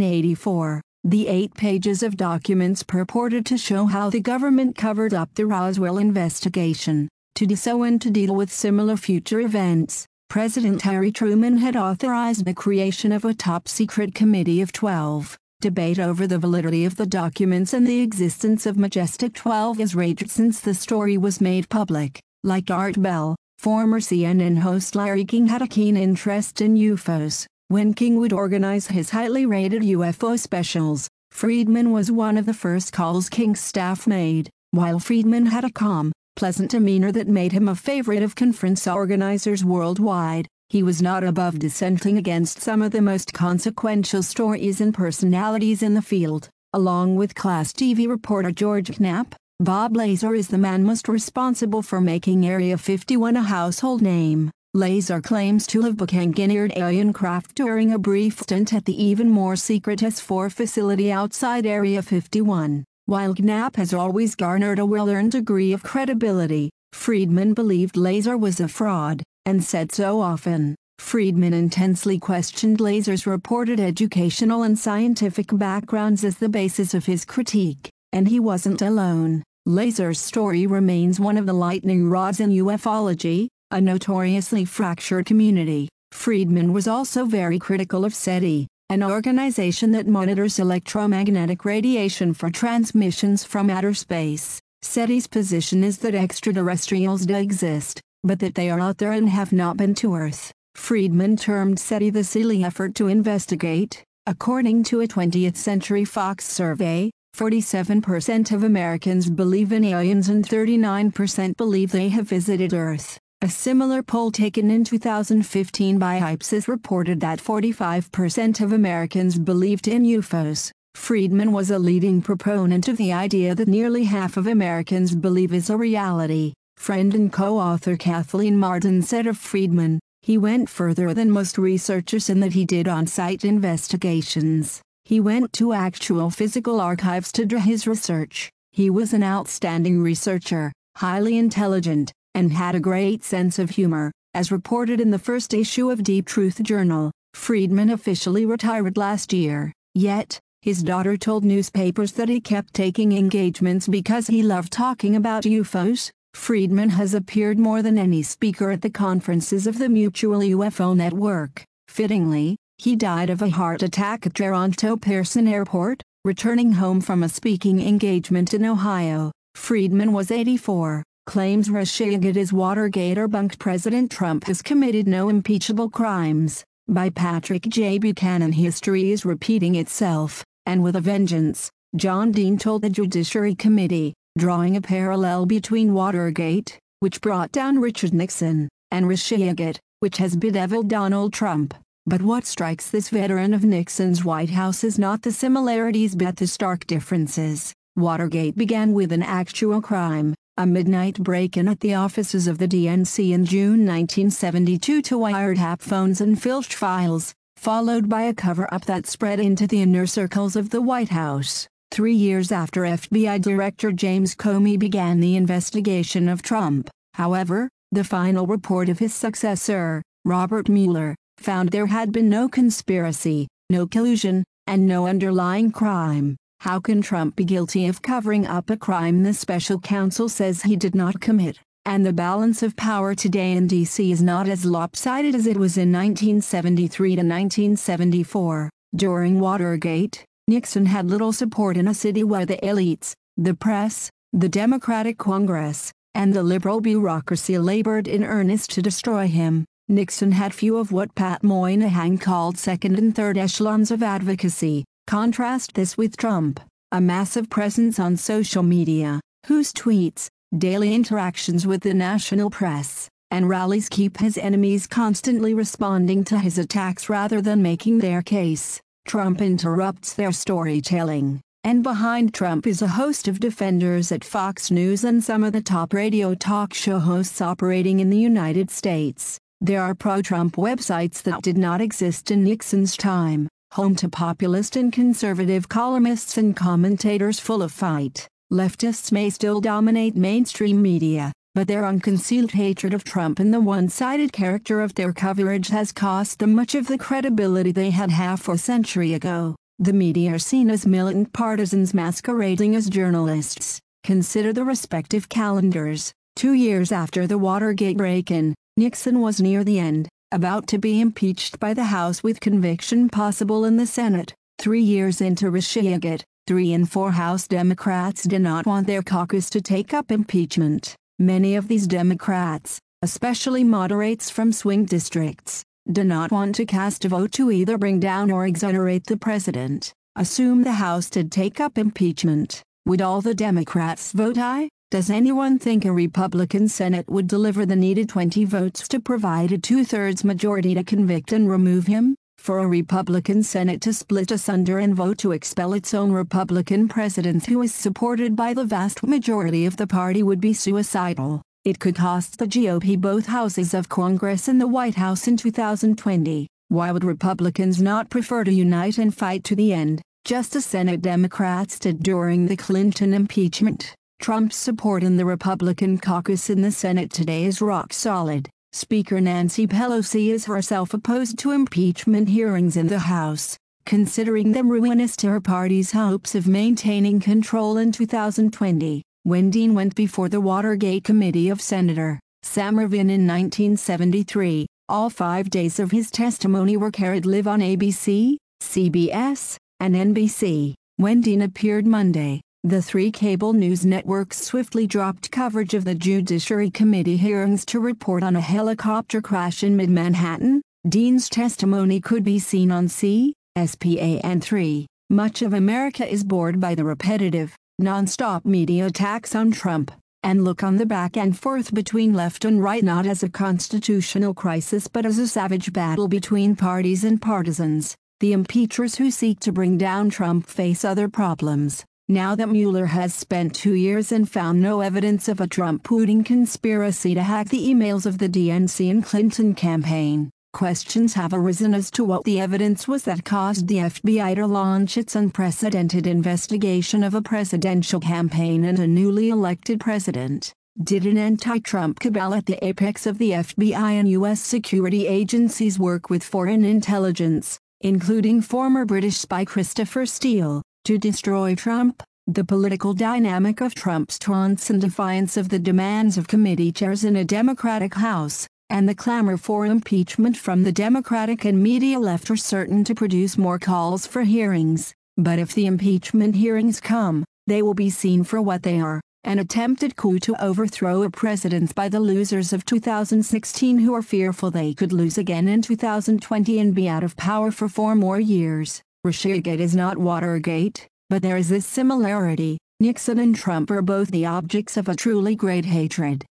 1984. The 8 pages of documents purported to show how the government covered up the Roswell investigation. To do so and to deal with similar future events, President Harry Truman had authorized the creation of a top-secret committee of 12. Debate over the validity of the documents and the existence of Majestic 12 has raged since the story was made public. Like Art Bell, former CNN host Larry King had a keen interest in UFOs. When King would organize his highly rated UFO specials, Friedman was one of the first calls King's staff made. While Friedman had a calm, pleasant demeanor that made him a favorite of conference organizers worldwide, he was not above dissenting against some of the most consequential stories and personalities in the field. Along with Class TV reporter George Knapp, Bob Lazar is the man most responsible for making Area 51 a household name. Lazar claims to have buccaneered alien craft during a brief stint at the even more secret S4 facility outside Area 51. While Knapp has always garnered a well-earned degree of credibility, Friedman believed Lazar was a fraud, and said so often. Friedman intensely questioned Lazar's reported educational and scientific backgrounds as the basis of his critique, and he wasn't alone. Lazar's story remains one of the lightning rods in ufology, a notoriously fractured community. Friedman was also very critical of SETI, an organization that monitors electromagnetic radiation for transmissions from outer space. SETI's position is that extraterrestrials do exist, but that they are out there and have not been to Earth. Friedman termed SETI the silly effort to investigate. According to a 20th Century Fox survey, 47% of Americans believe in aliens and 39% believe they have visited Earth. A similar poll taken in 2015 by Ipsos reported that 45% of Americans believed in UFOs. Friedman was a leading proponent of the idea that nearly half of Americans believe is a reality. Friend and co-author Kathleen Marden said of Friedman, "He went further than most researchers in that he did on-site investigations. He went to actual physical archives to do his research. He was an outstanding researcher, highly intelligent, and had a great sense of humor." As reported in the first issue of Deep Truth Journal, Friedman officially retired last year. Yet, his daughter told newspapers that he kept taking engagements because he loved talking about UFOs. Friedman has appeared more than any speaker at the conferences of the Mutual UFO Network. Fittingly, he died of a heart attack at Toronto Pearson Airport, returning home from a speaking engagement in Ohio. Friedman was 84, claims Russiagate is Watergate or bunked President Trump has committed no impeachable crimes. By Patrick J. Buchanan. History is repeating itself, and with a vengeance, John Dean told the Judiciary Committee, drawing a parallel between Watergate, which brought down Richard Nixon, and Russiagate, which has bedeviled Donald Trump. But what strikes this veteran of Nixon's White House is not the similarities but the stark differences. Watergate began with an actual crime, a midnight break-in at the offices of the DNC in June 1972 to wiretap phones and filch files, followed by a cover-up that spread into the inner circles of the White House. 3 years after FBI Director James Comey began the investigation of Trump, however, the final report of his successor, Robert Mueller, found there had been no conspiracy, no collusion, and no underlying crime. How can Trump be guilty of covering up a crime the special counsel says he did not commit? And the balance of power today in D.C. is not as lopsided as it was in 1973 to 1974. During Watergate, Nixon had little support in a city where the elites, the press, the Democratic Congress, and the liberal bureaucracy labored in earnest to destroy him. Nixon had few of what Pat Moynihan called second and third echelons of advocacy. Contrast this with Trump, a massive presence on social media, whose tweets, daily interactions with the national press, and rallies keep his enemies constantly responding to his attacks rather than making their case. Trump interrupts their storytelling, and behind Trump is a host of defenders at Fox News and some of the top radio talk show hosts operating in the United States. There are pro-Trump websites that did not exist in Nixon's time, home to populist and conservative columnists and commentators full of fight. Leftists may still dominate mainstream media, but their unconcealed hatred of Trump and the one-sided character of their coverage has cost them much of the credibility they had half a century ago. The media are seen as militant partisans masquerading as journalists. Consider the respective calendars. 2 years after the Watergate break-in, Nixon was near the end, about to be impeached by the House with conviction possible in the Senate. 3 years into Russiagate, 3 in 4 House Democrats did not want their caucus to take up impeachment. Many of these Democrats, especially moderates from swing districts, do not want to cast a vote to either bring down or exonerate the president. Assume the House did take up impeachment. Would all the Democrats vote aye? Does anyone think a Republican Senate would deliver the needed 20 votes to provide a 2/3 majority to convict and remove him? For a Republican Senate to split asunder and vote to expel its own Republican president who is supported by the vast majority of the party would be suicidal. It could cost the GOP both houses of Congress and the White House in 2020. Why would Republicans not prefer to unite and fight to the end, just as Senate Democrats did during the Clinton impeachment? Trump's support in the Republican caucus in the Senate today is rock solid. Speaker Nancy Pelosi is herself opposed to impeachment hearings in the House, considering them ruinous to her party's hopes of maintaining control in 2020. When Dean went before the Watergate Committee of Senator Sam Ervin in 1973, all 5 days of his testimony were carried live on ABC, CBS, and NBC. When Dean appeared Monday, the 3 cable news networks swiftly dropped coverage of the Judiciary Committee hearings to report on a helicopter crash in mid-Manhattan. Dean's testimony could be seen on C-SPAN3. Much of America is bored by the repetitive, non-stop media attacks on Trump, and look on the back and forth between left and right not as a constitutional crisis but as a savage battle between parties and partisans. The impeachers who seek to bring down Trump face other problems. Now that Mueller has spent 2 years and found no evidence of a Trump-Putin conspiracy to hack the emails of the DNC and Clinton campaign, questions have arisen as to what the evidence was that caused the FBI to launch its unprecedented investigation of a presidential campaign and a newly elected president. Did an anti-Trump cabal at the apex of the FBI and U.S. security agencies work with foreign intelligence, including former British spy Christopher Steele, to destroy Trump? The political dynamic of Trump's taunts and defiance of the demands of committee chairs in a Democratic House, and the clamor for impeachment from the Democratic and media left are certain to produce more calls for hearings. But if the impeachment hearings come, they will be seen for what they are: an attempted coup to overthrow a president by the losers of 2016 who are fearful they could lose again in 2020 and be out of power for 4 more years. Russiagate is not Watergate, but there is this similarity: Nixon and Trump are both the objects of a truly great hatred.